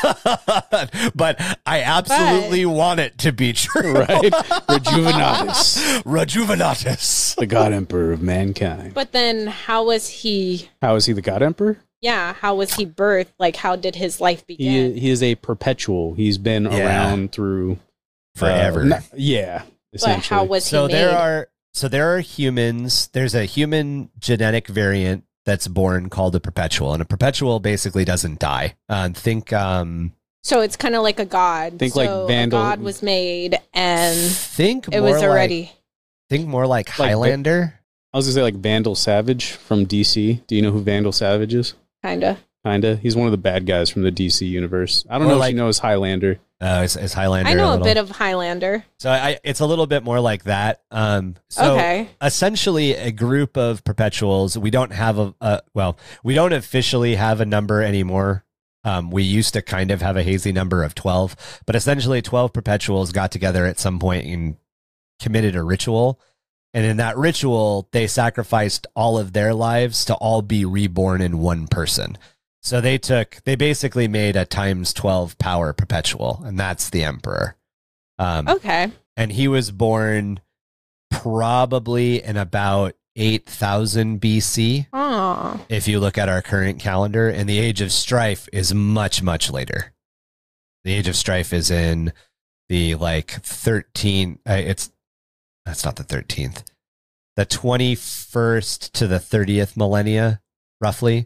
But I absolutely want it to be true. Right? Rejuvenatus, Rejuvenatus. the God Emperor of mankind. But then how was he, How is he the God Emperor? yeah, how was he birthed? Like, how did his life He begin? he is a perpetual. He's been Yeah. around through uh, Forever. not- yeah. But Essentially. how was he So made? there are so there are humans. There's a human genetic variant that's born called a perpetual, and a perpetual basically doesn't die. Uh, think um So it's kind of like a god. Think so like Vandal- A god was made, and think it more was like, already think more like, Like Highlander. I was gonna say like Vandal Savage from D C. Do you know who Vandal Savage is? kind of. Kinda. He's one of the bad guys from the D C universe. I don't Or know like- if you know his Highlander. Uh, is, is Highlander? I know a, little- bit of Highlander. So I, it's a little bit more like that. Um, so Okay. essentially, a group of perpetuals. We don't have a, a well, we don't officially have a number anymore. Um, we used to kind of have a hazy number of twelve, but essentially, twelve perpetuals got together at some point and committed a ritual. And in that ritual, they sacrificed all of their lives to all be reborn in one person. So they took, they basically made a times twelve power perpetual, and that's the Emperor. Um, Okay. and he was born probably in about eight thousand B C. Oh. If you look at our current calendar, and the Age of Strife is much, much later. The Age of Strife is in the like thirteen. Uh, it's that's not the thirteenth. The twenty-first to the thirtieth millennia, roughly.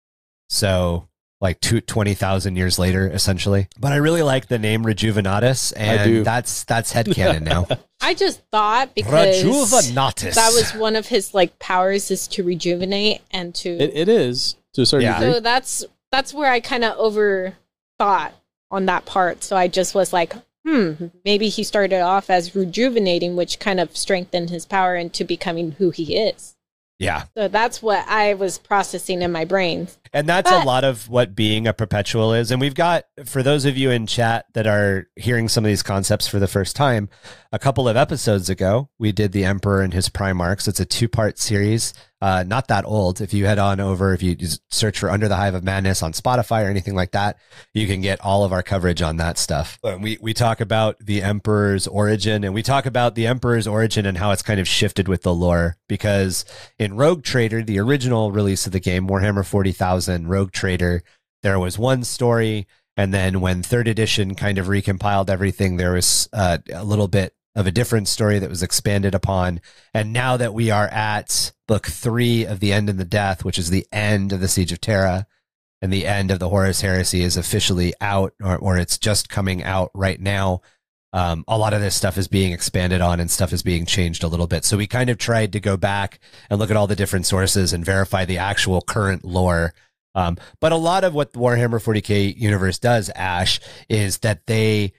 So like two, twenty thousand years later, essentially. But I really like the name Rejuvenatus, and do. that's that's headcanon now. I just thought because Rejuvenatus. that was one of his like powers is to rejuvenate and to. It, it is to a certain Yeah. degree. so that's that's where I kind of overthought on that part. So I just was like, hmm, maybe he started off as rejuvenating, which kind of strengthened his power into becoming who he is. Yeah. So that's what I was processing in my brain. And that's a But- lot of what being a perpetual is. And we've got, for those of you in chat that are hearing some of these concepts for the first time, a couple of episodes ago, we did the Emperor and his Primarchs. It's a two-part series, uh, not that old. If you head on over, if you just search for Under the Hive of Madness on Spotify or anything like that, you can get all of our coverage on that stuff. And we, we talk about the Emperor's origin, and we talk about the Emperor's origin and how it's kind of shifted with the lore, because in Rogue Trader, the original release of the game, Warhammer forty thousand Rogue Trader, there was one story, and then when third edition kind of recompiled everything, there was uh, a little bit of a different story that was expanded upon. And now that we are at book three of The End and the Death, which is the end of the Siege of Terra, and the end of the Horus Heresy is officially out, or, or it's just coming out right now. Um, a lot of this stuff is being expanded on and stuff is being changed a little bit. So we kind of tried to go back and look at all the different sources and verify the actual current lore. Um, but a lot of what the Warhammer forty K universe does, Ash, is that they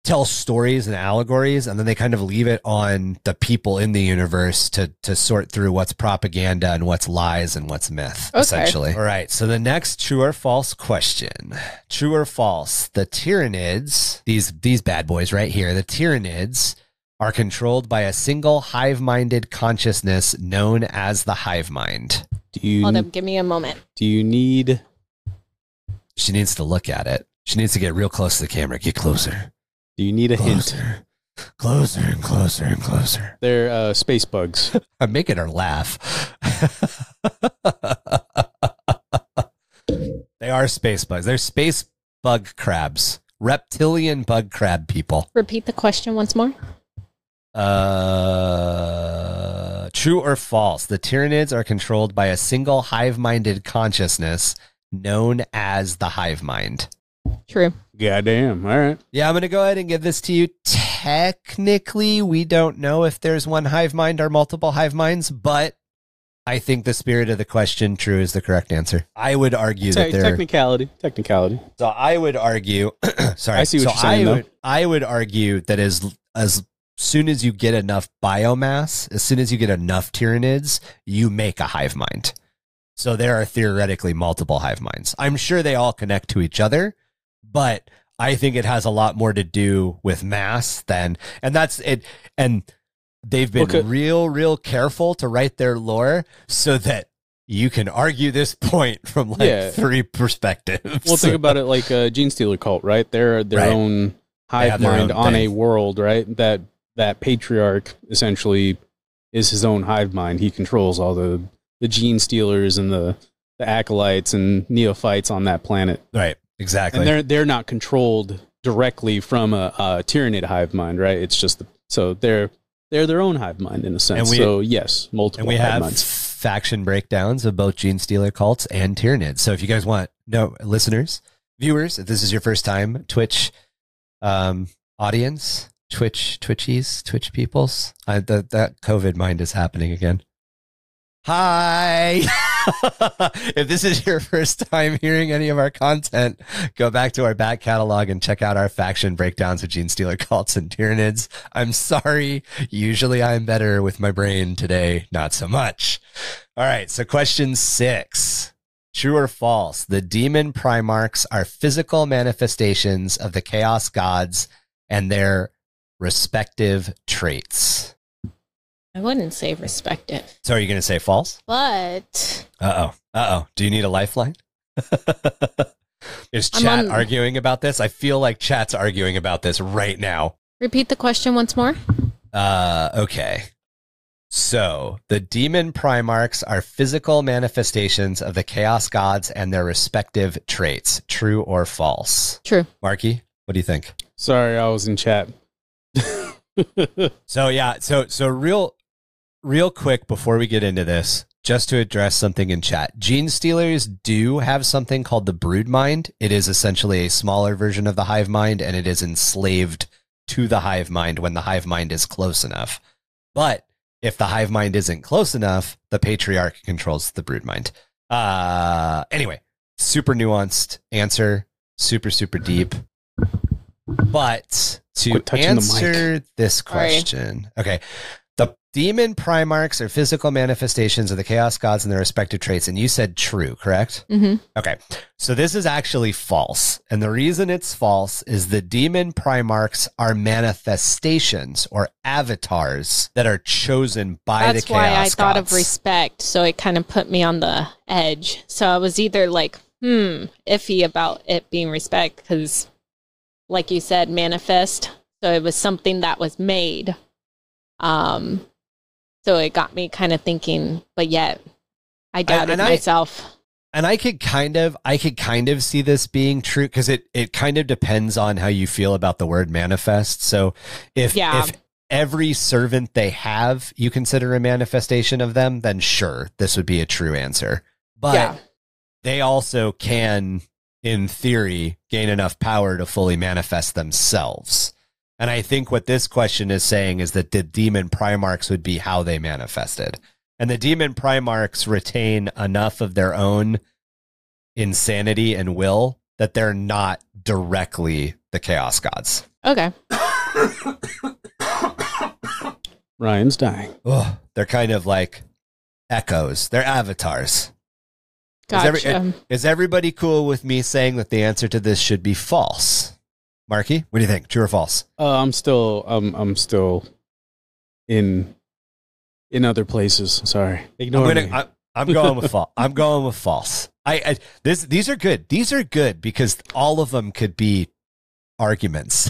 tell stories and allegories, and then they kind of leave it on the people in the universe to to sort through what's propaganda and what's lies and what's myth, Okay. essentially. All right, so the next true or false question. True or false, the Tyranids, these these bad boys right here, the Tyranids are controlled by a single hive-minded consciousness known as the hive mind. Do you Hold up, give me a moment. do you need She needs to look at it. She needs to get real close to the camera. Get closer. do you need a hint? Closer. Closer and closer and closer. They're uh, space bugs. I'm making her laugh. They are space bugs. They're space bug crabs. Reptilian bug crab people. Repeat the question once more. Uh, true or false? The Tyranids are controlled by a single hive-minded consciousness known as the hive mind. True. Goddamn. All right. Yeah, I'm going to go ahead and give this to you. Technically, we don't know if there's one hive mind or multiple hive minds, but I think the spirit of the question, true, is the correct answer. I would argue Te- that there. technicality. Technicality. So I would argue. Sorry, I see what so you're saying, I though. would, I would argue that as as soon as you get enough biomass, as soon as you get enough Tyranids, you make a hive mind. So there are theoretically multiple hive minds. I'm sure they all connect to each other, but I think it has a lot more to do with mass than, and that's it. And they've been Okay. real, real careful to write their lore so that you can argue this point from like Yeah. three perspectives. Well, think about it like a Gene Stealer cult, right? They're their Right. own hive have their mind own on a thing. world, right? That that patriarch essentially is his own hive mind. He controls all the the Gene Stealers and the the acolytes and neophytes on that planet, Right, exactly. and they're they're not controlled directly from a, a Tyranid hive mind, right? It's just the, so they're they're their own hive mind in a sense. And we- so yes, multiple and we hive have minds. faction breakdowns of both Gene Stealer cults and Tyranids. So if you guys want, no listeners, viewers, if this is your first time, Twitch um, audience, Twitch, Twitchies, Twitch peoples, I, the, that COVID mind is happening again. Hi. If this is your first time hearing any of our content, go back to our back catalog and check out our faction breakdowns of Gene Stealer cults and Tyranids. I'm sorry. Usually I'm better with my brain. Today, not so much. All right. So question six. True or false? The demon Primarchs are physical manifestations of the chaos gods and their respective traits. I wouldn't say respective, So are you going to say false? but Uh-oh. Uh-oh. Do you need a lifeline? Is I'm chat on- arguing about this? I feel like chat's arguing about this right now. repeat the question once more. Uh, okay. So the demon Primarchs are physical manifestations of the chaos gods and their respective traits. True or false? True. Marky, what do you think? Sorry, I was in chat. So yeah, so so real real quick before we get into this, just to address something in chat. Gene Stealers do have something called the brood mind. It is essentially a smaller version of the hive mind, and it is enslaved to the hive mind when the hive mind is close enough. But if the hive mind isn't close enough, the patriarch controls the brood mind. Uh anyway, super nuanced answer, super super deep. But to Quit touching the mic. answer this Sorry. question, okay, the demon Primarchs are physical manifestations of the chaos gods and their respective traits, and you said true, correct? Mm-hmm. Okay, so this is actually false, and the reason it's false is the demon Primarchs are manifestations or avatars that are chosen by That's the chaos why I thought of gods. respect. So it kind of put me on the edge. So I was either like, hmm, iffy about it being respect because, like you said, manifest. So it was something that was made. Um, so it got me kind of thinking, but yet I doubted and I- myself. And I could kind of, I could kind of see this being true because it, it kind of depends on how you feel about the word manifest. So if, Yeah. if every servant they have, you consider a manifestation of them, then sure, this would be a true answer. But Yeah. they also can, in theory, gain enough power to fully manifest themselves. And I think what this question is saying is that the demon Primarchs would be how they manifested. And the demon Primarchs retain enough of their own insanity and will that they're not directly the Chaos Gods. Okay. Ryan's dying. Oh, they're kind of like echoes. They're avatars. Gotcha. Is, every, is everybody cool with me saying that the answer to this should be false? Marky, what do you think? True or false? Uh, I'm still, um, I'm still in in other places. Sorry, ignore I'm, gonna, me. I, I'm going with false. I'm going with false. I, I this these are good. These are good because all of them could be arguments.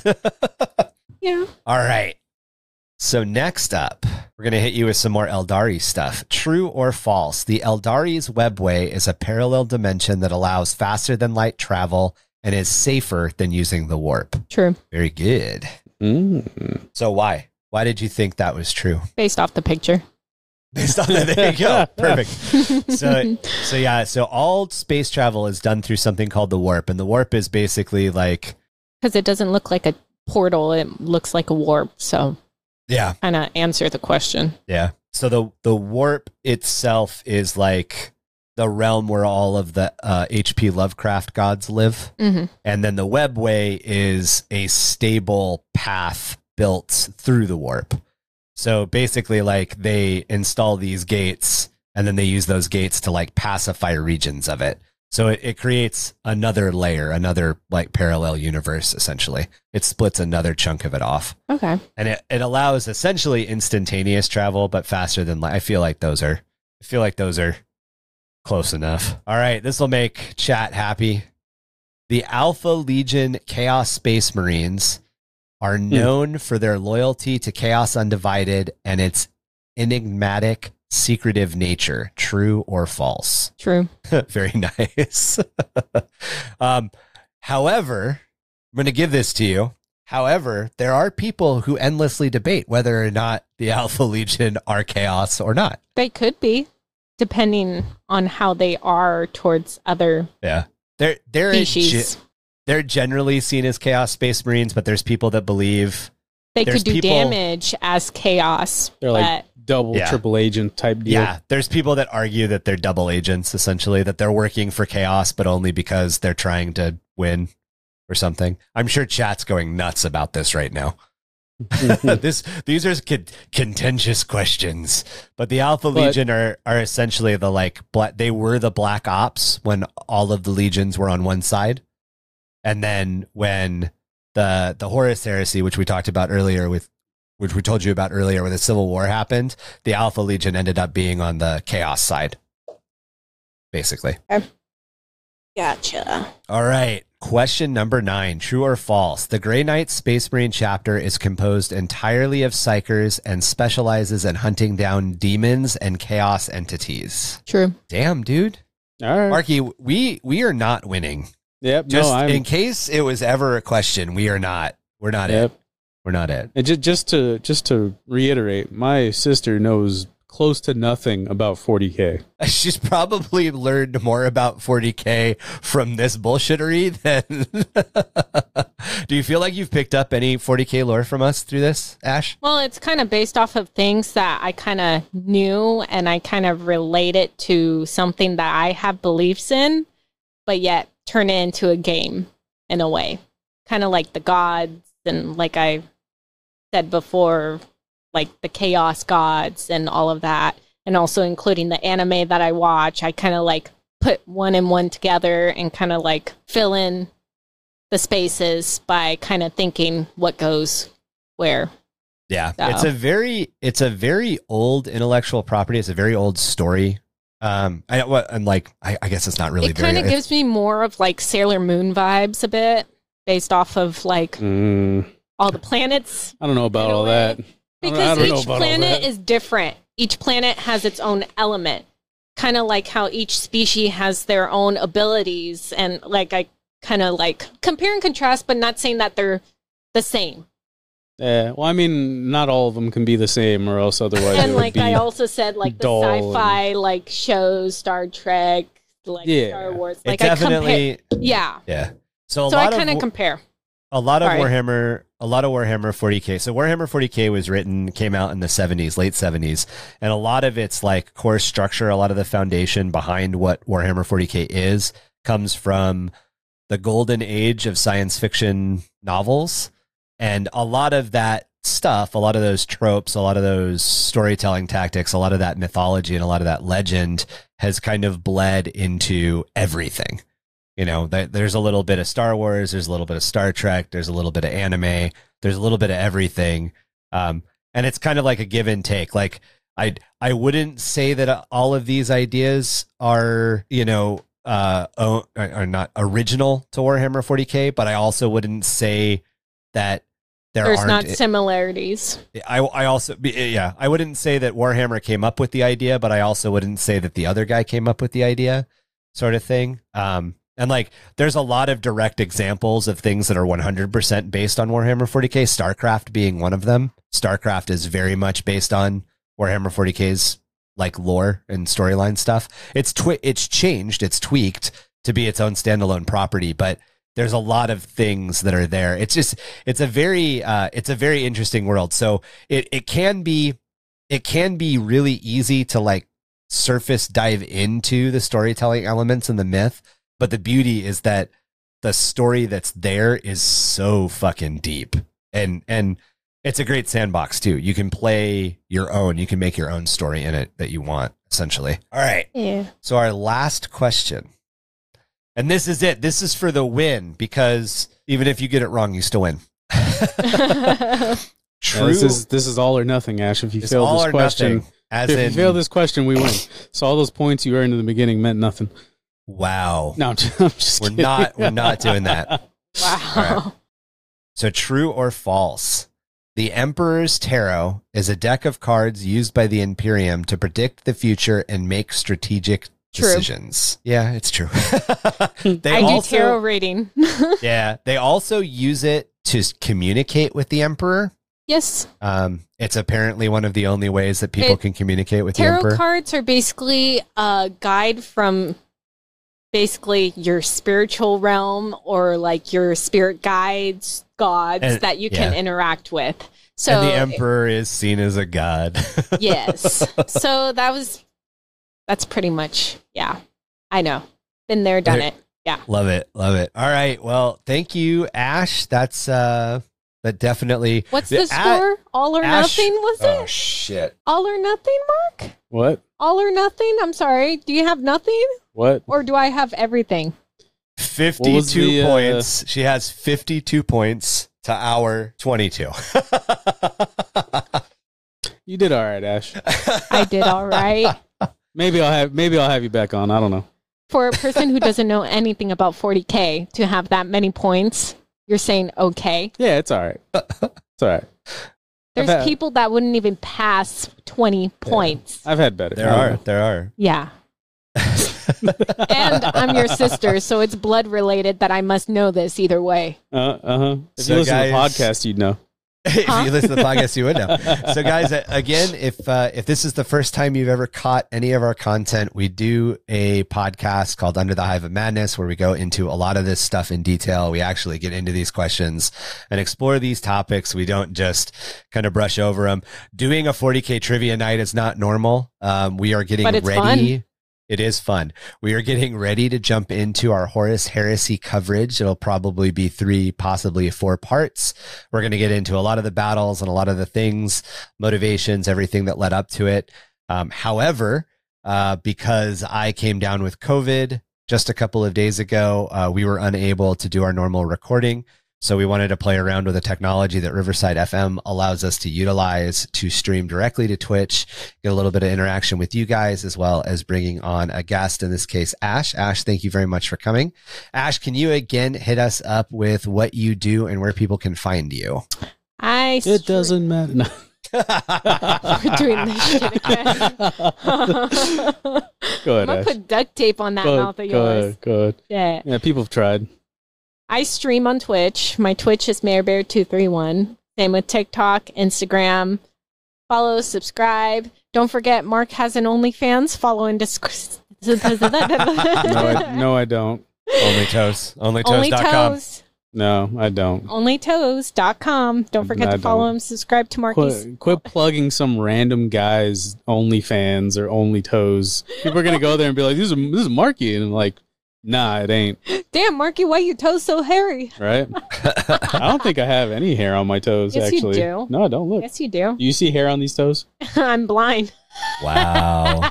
Yeah. All right. So next up, we're going to hit you with some more Eldari stuff. True or false? The Eldari's webway is a parallel dimension that allows faster than light travel and is safer than using the warp. True. Very good. Mm. So why? Why did you think that was true? Based off the picture. Based on that, there you go. Perfect. So, so yeah, so all space travel is done through something called the warp, and the warp is basically like, Because it doesn't look like a portal. It looks like a warp. So yeah, kind of answer the question. yeah. So the the warp itself is like the realm where all of the uh, H P Lovecraft gods live, Mm-hmm. and then the webway is a stable path built through the warp. So basically, like, they install these gates and then they use those gates to like pacify regions of it. So it, it creates another layer, another like parallel universe, essentially. It splits another chunk of it off. Okay. And it, it allows essentially instantaneous travel, but faster than light. I feel like those are, I feel like those are close enough. All right. This will make chat happy. The Alpha Legion Chaos Space Marines are known for their loyalty to Chaos Undivided and its enigmatic, secretive nature. True or false? True. Very nice. um, however, I'm going to give this to you. However, there are people who endlessly debate whether or not the Alpha Legion are Chaos or not. They could be, depending on how they are towards other Yeah. They're, they're, a species. ge- they're generally seen as Chaos Space Marines, but there's people that believe They there's could do people- damage as chaos. They're like but double, Yeah. triple agent type deal. Yeah, there's people that argue that they're double agents, essentially, that they're working for Chaos, but only because they're trying to win or something. I'm sure chat's going nuts about this right now. this These are con- contentious questions, but the Alpha But- Legion are are essentially the like black. They were the Black Ops when all of the legions were on one side, and then when the the Horus Heresy, which we talked about earlier with. Which we told you about earlier, when the Civil War happened, the Alpha Legion ended up being on the Chaos side, basically. Gotcha. All right. Question number nine. True or false? The Grey Knight Space Marine chapter is composed entirely of psychers and specializes in hunting down demons and chaos entities. True. Damn, dude. All right. Marky, we we are not winning. Yep. Just no, I'm. in case it was ever a question, we are not. We're not Yep. it. We're not it. And just, just to just to reiterate, my sister knows close to nothing about forty K. She's probably learned more about forty K from this bullshittery than... Do you feel like you've picked up any forty K lore from us through this, Ash? Well, it's kind of based off of things that I kind of knew and I kind of relate it to something that I have beliefs in, but yet turn it into a game in a way. Kind of like the gods and like I said before, like the chaos gods and all of that. And also including the anime that I watch, I kind of like put one and one together and kind of like fill in the spaces by kind of thinking what goes where. Yeah, So. it's a very it's a very old intellectual property. It's a very old story. Um, I what I'm like. I, I guess it's not really It very. kind of gives me more of like Sailor Moon vibes a bit, based off of like Mm, all the planets. I don't know about In a all way. that. I don't- I Because don't know each about all planet that. is different. Each planet has its own element. Kind of like how each species has their own abilities. And like I kind of like compare and contrast, but not saying that they're the same. Yeah. Well, I mean, not all of them can be the same, or else otherwise. it And would like be, I also said, like the dull sci-fi like shows, Star Trek, like Yeah. Star Wars. It Like I compare. definitely. Yeah. Yeah. So a So I lot kind of of compare. a lot of Sorry. Warhammer, a lot of Warhammer forty K. So Warhammer forty K was written, came out in the seventies, late seventies, and a lot of its like core structure, a lot of the foundation behind what Warhammer forty K is, comes from the golden age of science fiction novels. And a lot of that stuff, a lot of those tropes, a lot of those storytelling tactics, a lot of that mythology and a lot of that legend has kind of bled into everything. You know, there's a little bit of Star Wars, there's a little bit of Star Trek, there's a little bit of anime, there's a little bit of everything. Um, and it's kind of like a give and take. Like, I I wouldn't say that all of these ideas are, you know, uh, are not original to Warhammer forty K, but I also wouldn't say that there there's aren't not similarities. I I also yeah, I wouldn't say that Warhammer came up with the idea, but I also wouldn't say that the other guy came up with the idea, sort of thing. Um, and like, there's a lot of direct examples of things that are one hundred percent based on Warhammer forty K. StarCraft being one of them. StarCraft is very much based on Warhammer forty K's like lore and storyline stuff. It's twi- it's changed, it's tweaked to be its own standalone property, but there's a lot of things that are there. It's just it's a very uh, it's a very interesting world. So it it can be it can be really easy to like surface dive into the storytelling elements and the myth, but the beauty is that the story that's there is so fucking deep, and and it's a great sandbox too. You can play your own, you can make your own story in it that you want, essentially. All right. Yeah. So our last question, and this is it. This is for the win, because even if you get it wrong, you still win. True. Yeah, this is this is all or nothing, Ash. If you It's fail all this or question, nothing, as if in, you fail this question, we win. So all those points you earned in the beginning meant nothing. wow. No, I'm just, I'm just We're kidding. not we're not doing that. Wow. All right. So true or false? The Emperor's Tarot is a deck of cards used by the Imperium to predict the future and make strategic True. decisions. Yeah, it's true. they I also, do tarot reading. Yeah, they also use it to s- communicate with the Emperor. Yes. Um, it's apparently one of the only ways that people It- can communicate with the Tarot Emperor. cards are basically a guide from basically your spiritual realm, or like your spirit guides, gods And- that you can yeah. interact with. So and the Emperor is seen as a god. yes. So that was that's pretty much, yeah. I know. Been there, done There- it. Yeah. Love it. Love it. All right. Well, thank you, Ash. That's uh that definitely What's the A- score? All or Ash- nothing, was Oh it? shit. All or nothing, Mark? What? All or nothing? I'm sorry. Do you have nothing? What? Or do I have everything? fifty-two the, uh, points. She has fifty-two points to our twenty-two. You did all right, Ash. I did all right. Maybe I'll have maybe I'll have you back on. I don't know. For a person who doesn't know anything about forty K to have that many points, you're saying okay. Yeah, it's all right. It's all right. There's I've had- people that wouldn't even pass twenty points. I've had better. There I don't are. know. There are. Yeah. And I'm your sister, so it's blood related that I must know this either way. Uh huh. If So you listen guys- to the podcast, you'd know. If Huh? you listen to the podcast, you would know. So, guys, uh, again, if uh, if this is the first time you've ever caught any of our content, we do a podcast called Under the Hive of Madness, where we go into a lot of this stuff in detail. We actually get into these questions and explore these topics. We don't just kind of brush over them. Doing a forty K trivia night is not normal. Um, we are getting But it's ready. fun. It is fun. We are getting ready to jump into our Horus Heresy coverage. It'll probably be three, possibly four parts. We're going to get into a lot of the battles and a lot of the things, motivations, everything that led up to it. Um, however, uh, because I came down with COVID just a couple of days ago, uh, we were unable to do our normal recording. So we wanted to play around with the technology that Riverside F M allows us to utilize to stream directly to Twitch, get a little bit of interaction with you guys, as well as bringing on a guest, in this case, Ash. Ash, thank you very much for coming. Ash, can you again hit us up with what you do and where people can find you? I It doesn't matter. No. We're doing this shit again. Go I'm ahead, gonna Ash. put duct tape on that Go, mouth of go yours. ahead. Go ahead. Yeah. Yeah, people have tried. I stream on Twitch. My Twitch is Mayor Bear two three one. Same with TikTok, Instagram. Follow, subscribe. Don't forget, Mark has an OnlyFans. Follow and disc- No, I, no, I don't. Only Toes. Only Only Toes dot com. toes. No, I don't. Only toes dot com. Don't forget I to follow don't. him. Subscribe to Marky's. Quit, quit plugging some random guy's OnlyFans or Only Toes. People are gonna go there and be like, "This is this is Marky," and I'm like, Nah, it ain't. Damn, Marky, why your toes so hairy? Right? I don't think I have any hair on my toes, Yes, you actually. do. No, don't look. Yes, you do. Do you see hair on these toes? I'm blind. Wow.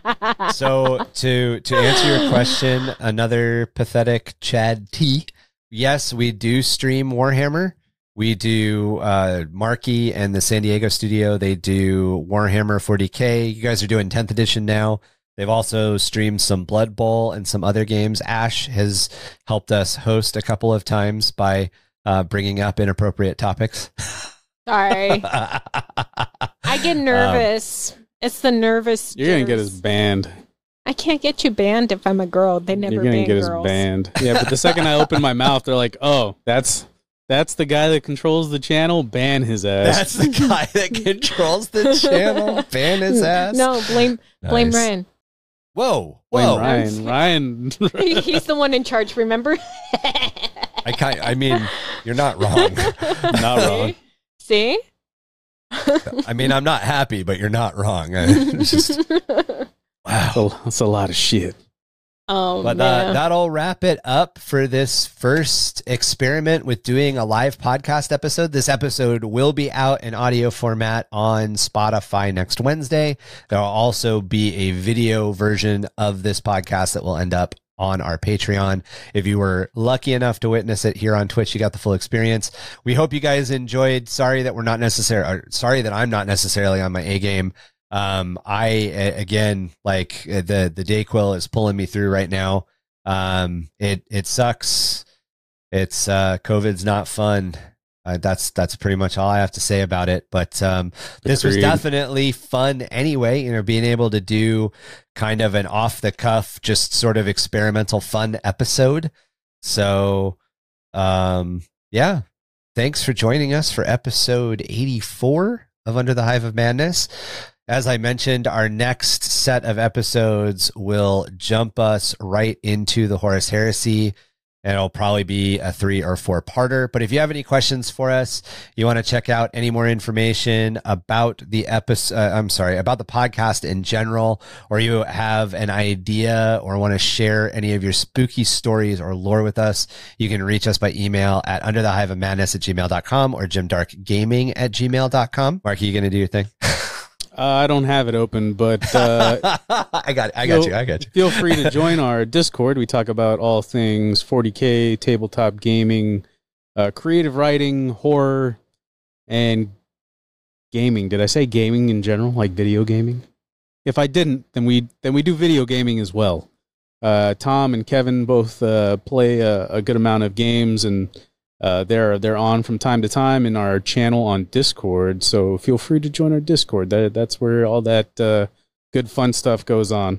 So to to answer your question, another pathetic Chad T. Yes, we do stream Warhammer. We do uh, Marky and the San Diego studio. They do Warhammer forty K. You guys are doing tenth edition now. They've also streamed some Blood Bowl and some other games. Ash has helped us host a couple of times by uh, bringing up inappropriate topics. Sorry. I get nervous. Um, it's the nervous. You're going to get us banned. I can't get you banned if I'm a girl. They never You're gonna ban get girls. us banned. Yeah, but the second I open my mouth, they're like, oh, that's that's the guy that controls the channel. Ban his ass. That's the guy that controls the channel. Ban his ass. No, blame blame Nice. Ryan. Whoa, Blame whoa. Ryan. Ryan. He- He's the one in charge, remember? I kind I mean, you're not wrong. Not wrong. See? I mean, I'm not happy, but you're not wrong. It's just, wow. That's a, that's a lot of shit. Oh, But uh, man. that'll wrap it up for this first experiment with doing a live podcast episode. This episode will be out in audio format on Spotify next Wednesday. There will also be a video version of this podcast that will end up on our Patreon. If you were lucky enough to witness it here on Twitch, you got the full experience. We hope you guys enjoyed. Sorry that we're not necessarily, sorry that I'm not necessarily on my A game. Um, I, again, like the, the Dayquil is pulling me through right now. Um, it, it sucks. It's, uh, COVID's not fun. Uh, that's, that's pretty much all I have to say about it. But, um, this was Agreed. definitely fun anyway, you know, being able to do kind of an off the cuff, just sort of experimental fun episode. So, um, yeah, thanks for joining us for episode eighty-four of Under the Hive of Madness. As I mentioned, our next set of episodes will jump us right into the Horus Heresy, and it'll probably be a three or four parter. But if you have any questions for us, you want to check out any more information about the episode, uh, I'm sorry, about the podcast in general, or you have an idea or want to share any of your spooky stories or lore with us, you can reach us by email at underthehiveofmadness at gmail dot com or jimdarkgaming at gmail dot com. Mark, are you going to do your thing? Uh, I don't have it open, but uh, I got it. I got feel, you. I got you. Feel free to join our Discord. We talk about all things forty K, tabletop gaming, uh, creative writing, horror, and gaming. Did I say gaming in general, like video gaming? If I didn't, then we then we do video gaming as well. Uh, Tom and Kevin both uh, play a, a good amount of games, and uh, they're they're on from time to time in our channel on Discord. So feel free to join our Discord. That that's where all that uh, good fun stuff goes on.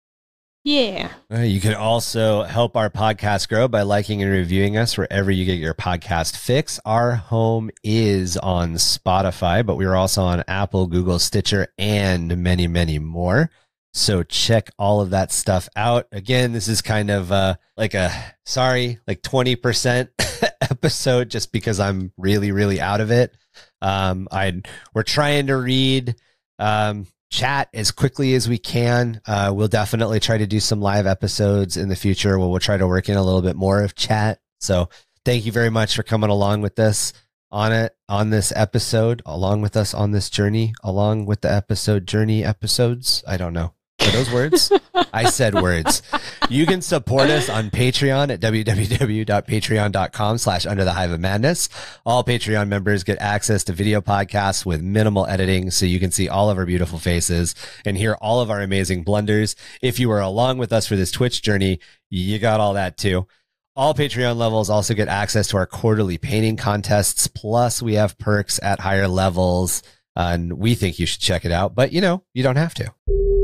Yeah. Uh, You can also help our podcast grow by liking and reviewing us wherever you get your podcast fix. Our home is on Spotify, but we are also on Apple, Google, Stitcher, and many, many more. So check all of that stuff out. Again, this is kind of uh, like a, sorry, like twenty percent episode just because I'm really, really out of it. Um, I We're trying to read um, chat as quickly as we can. Uh, we'll definitely try to do some live episodes in the future where we'll try to work in a little bit more of chat. So thank you very much for coming along with us on it, on this episode, along with us on this journey, along with the episode journey episodes. I don't know. Are those words? I said words. You can support us on Patreon at www.patreon.com slash under the hive of madness. All Patreon members get access to video podcasts with minimal editing, so you can see all of our beautiful faces and hear all of our amazing blunders. If you are along with us for this Twitch journey, you got all that too. All Patreon levels also get access to our quarterly painting contests. Plus, we have perks at higher levels, uh, and we think you should check it out. But, you know, you don't have to.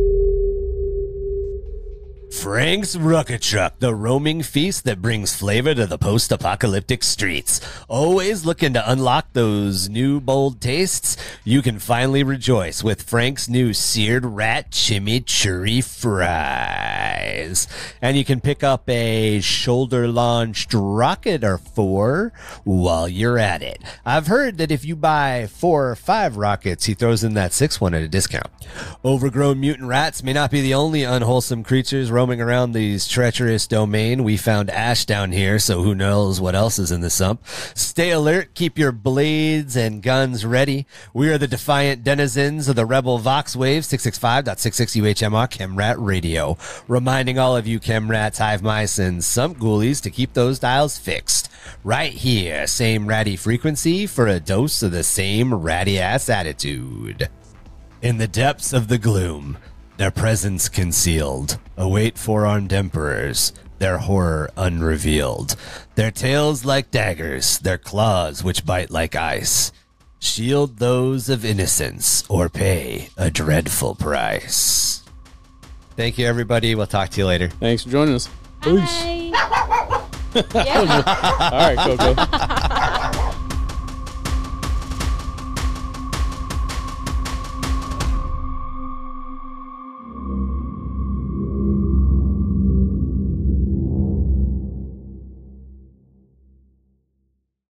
Frank's Rocket Truck, the roaming feast that brings flavor to the post-apocalyptic streets. Always looking to unlock those new bold tastes? You can finally rejoice with Frank's new seared rat chimichurri fries. And you can pick up a shoulder-launched rocket or four while you're at it. I've heard that if you buy four or five rockets, he throws in that sixth one at a discount. Overgrown mutant rats may not be the only unwholesome creatures roaming roaming around these treacherous domain, we found ash down here, so who knows what else is in the sump. Stay alert, keep your blades and guns ready. We are the defiant denizens of the Rebel Vox Wave six sixty-five point six six U H M R Chemrat Radio, reminding all of you Chemrats, hive mice, and some ghoulies to keep those dials fixed. Right here, same ratty frequency for a dose of the same ratty-ass attitude. In the depths of the gloom, their presence concealed, await four-armed emperors, their horror unrevealed. Their tails like daggers, their claws which bite like ice. Shield those of innocence or pay a dreadful price. Thank you, everybody. We'll talk to you later. Thanks for joining us. Bye. All right, Coco.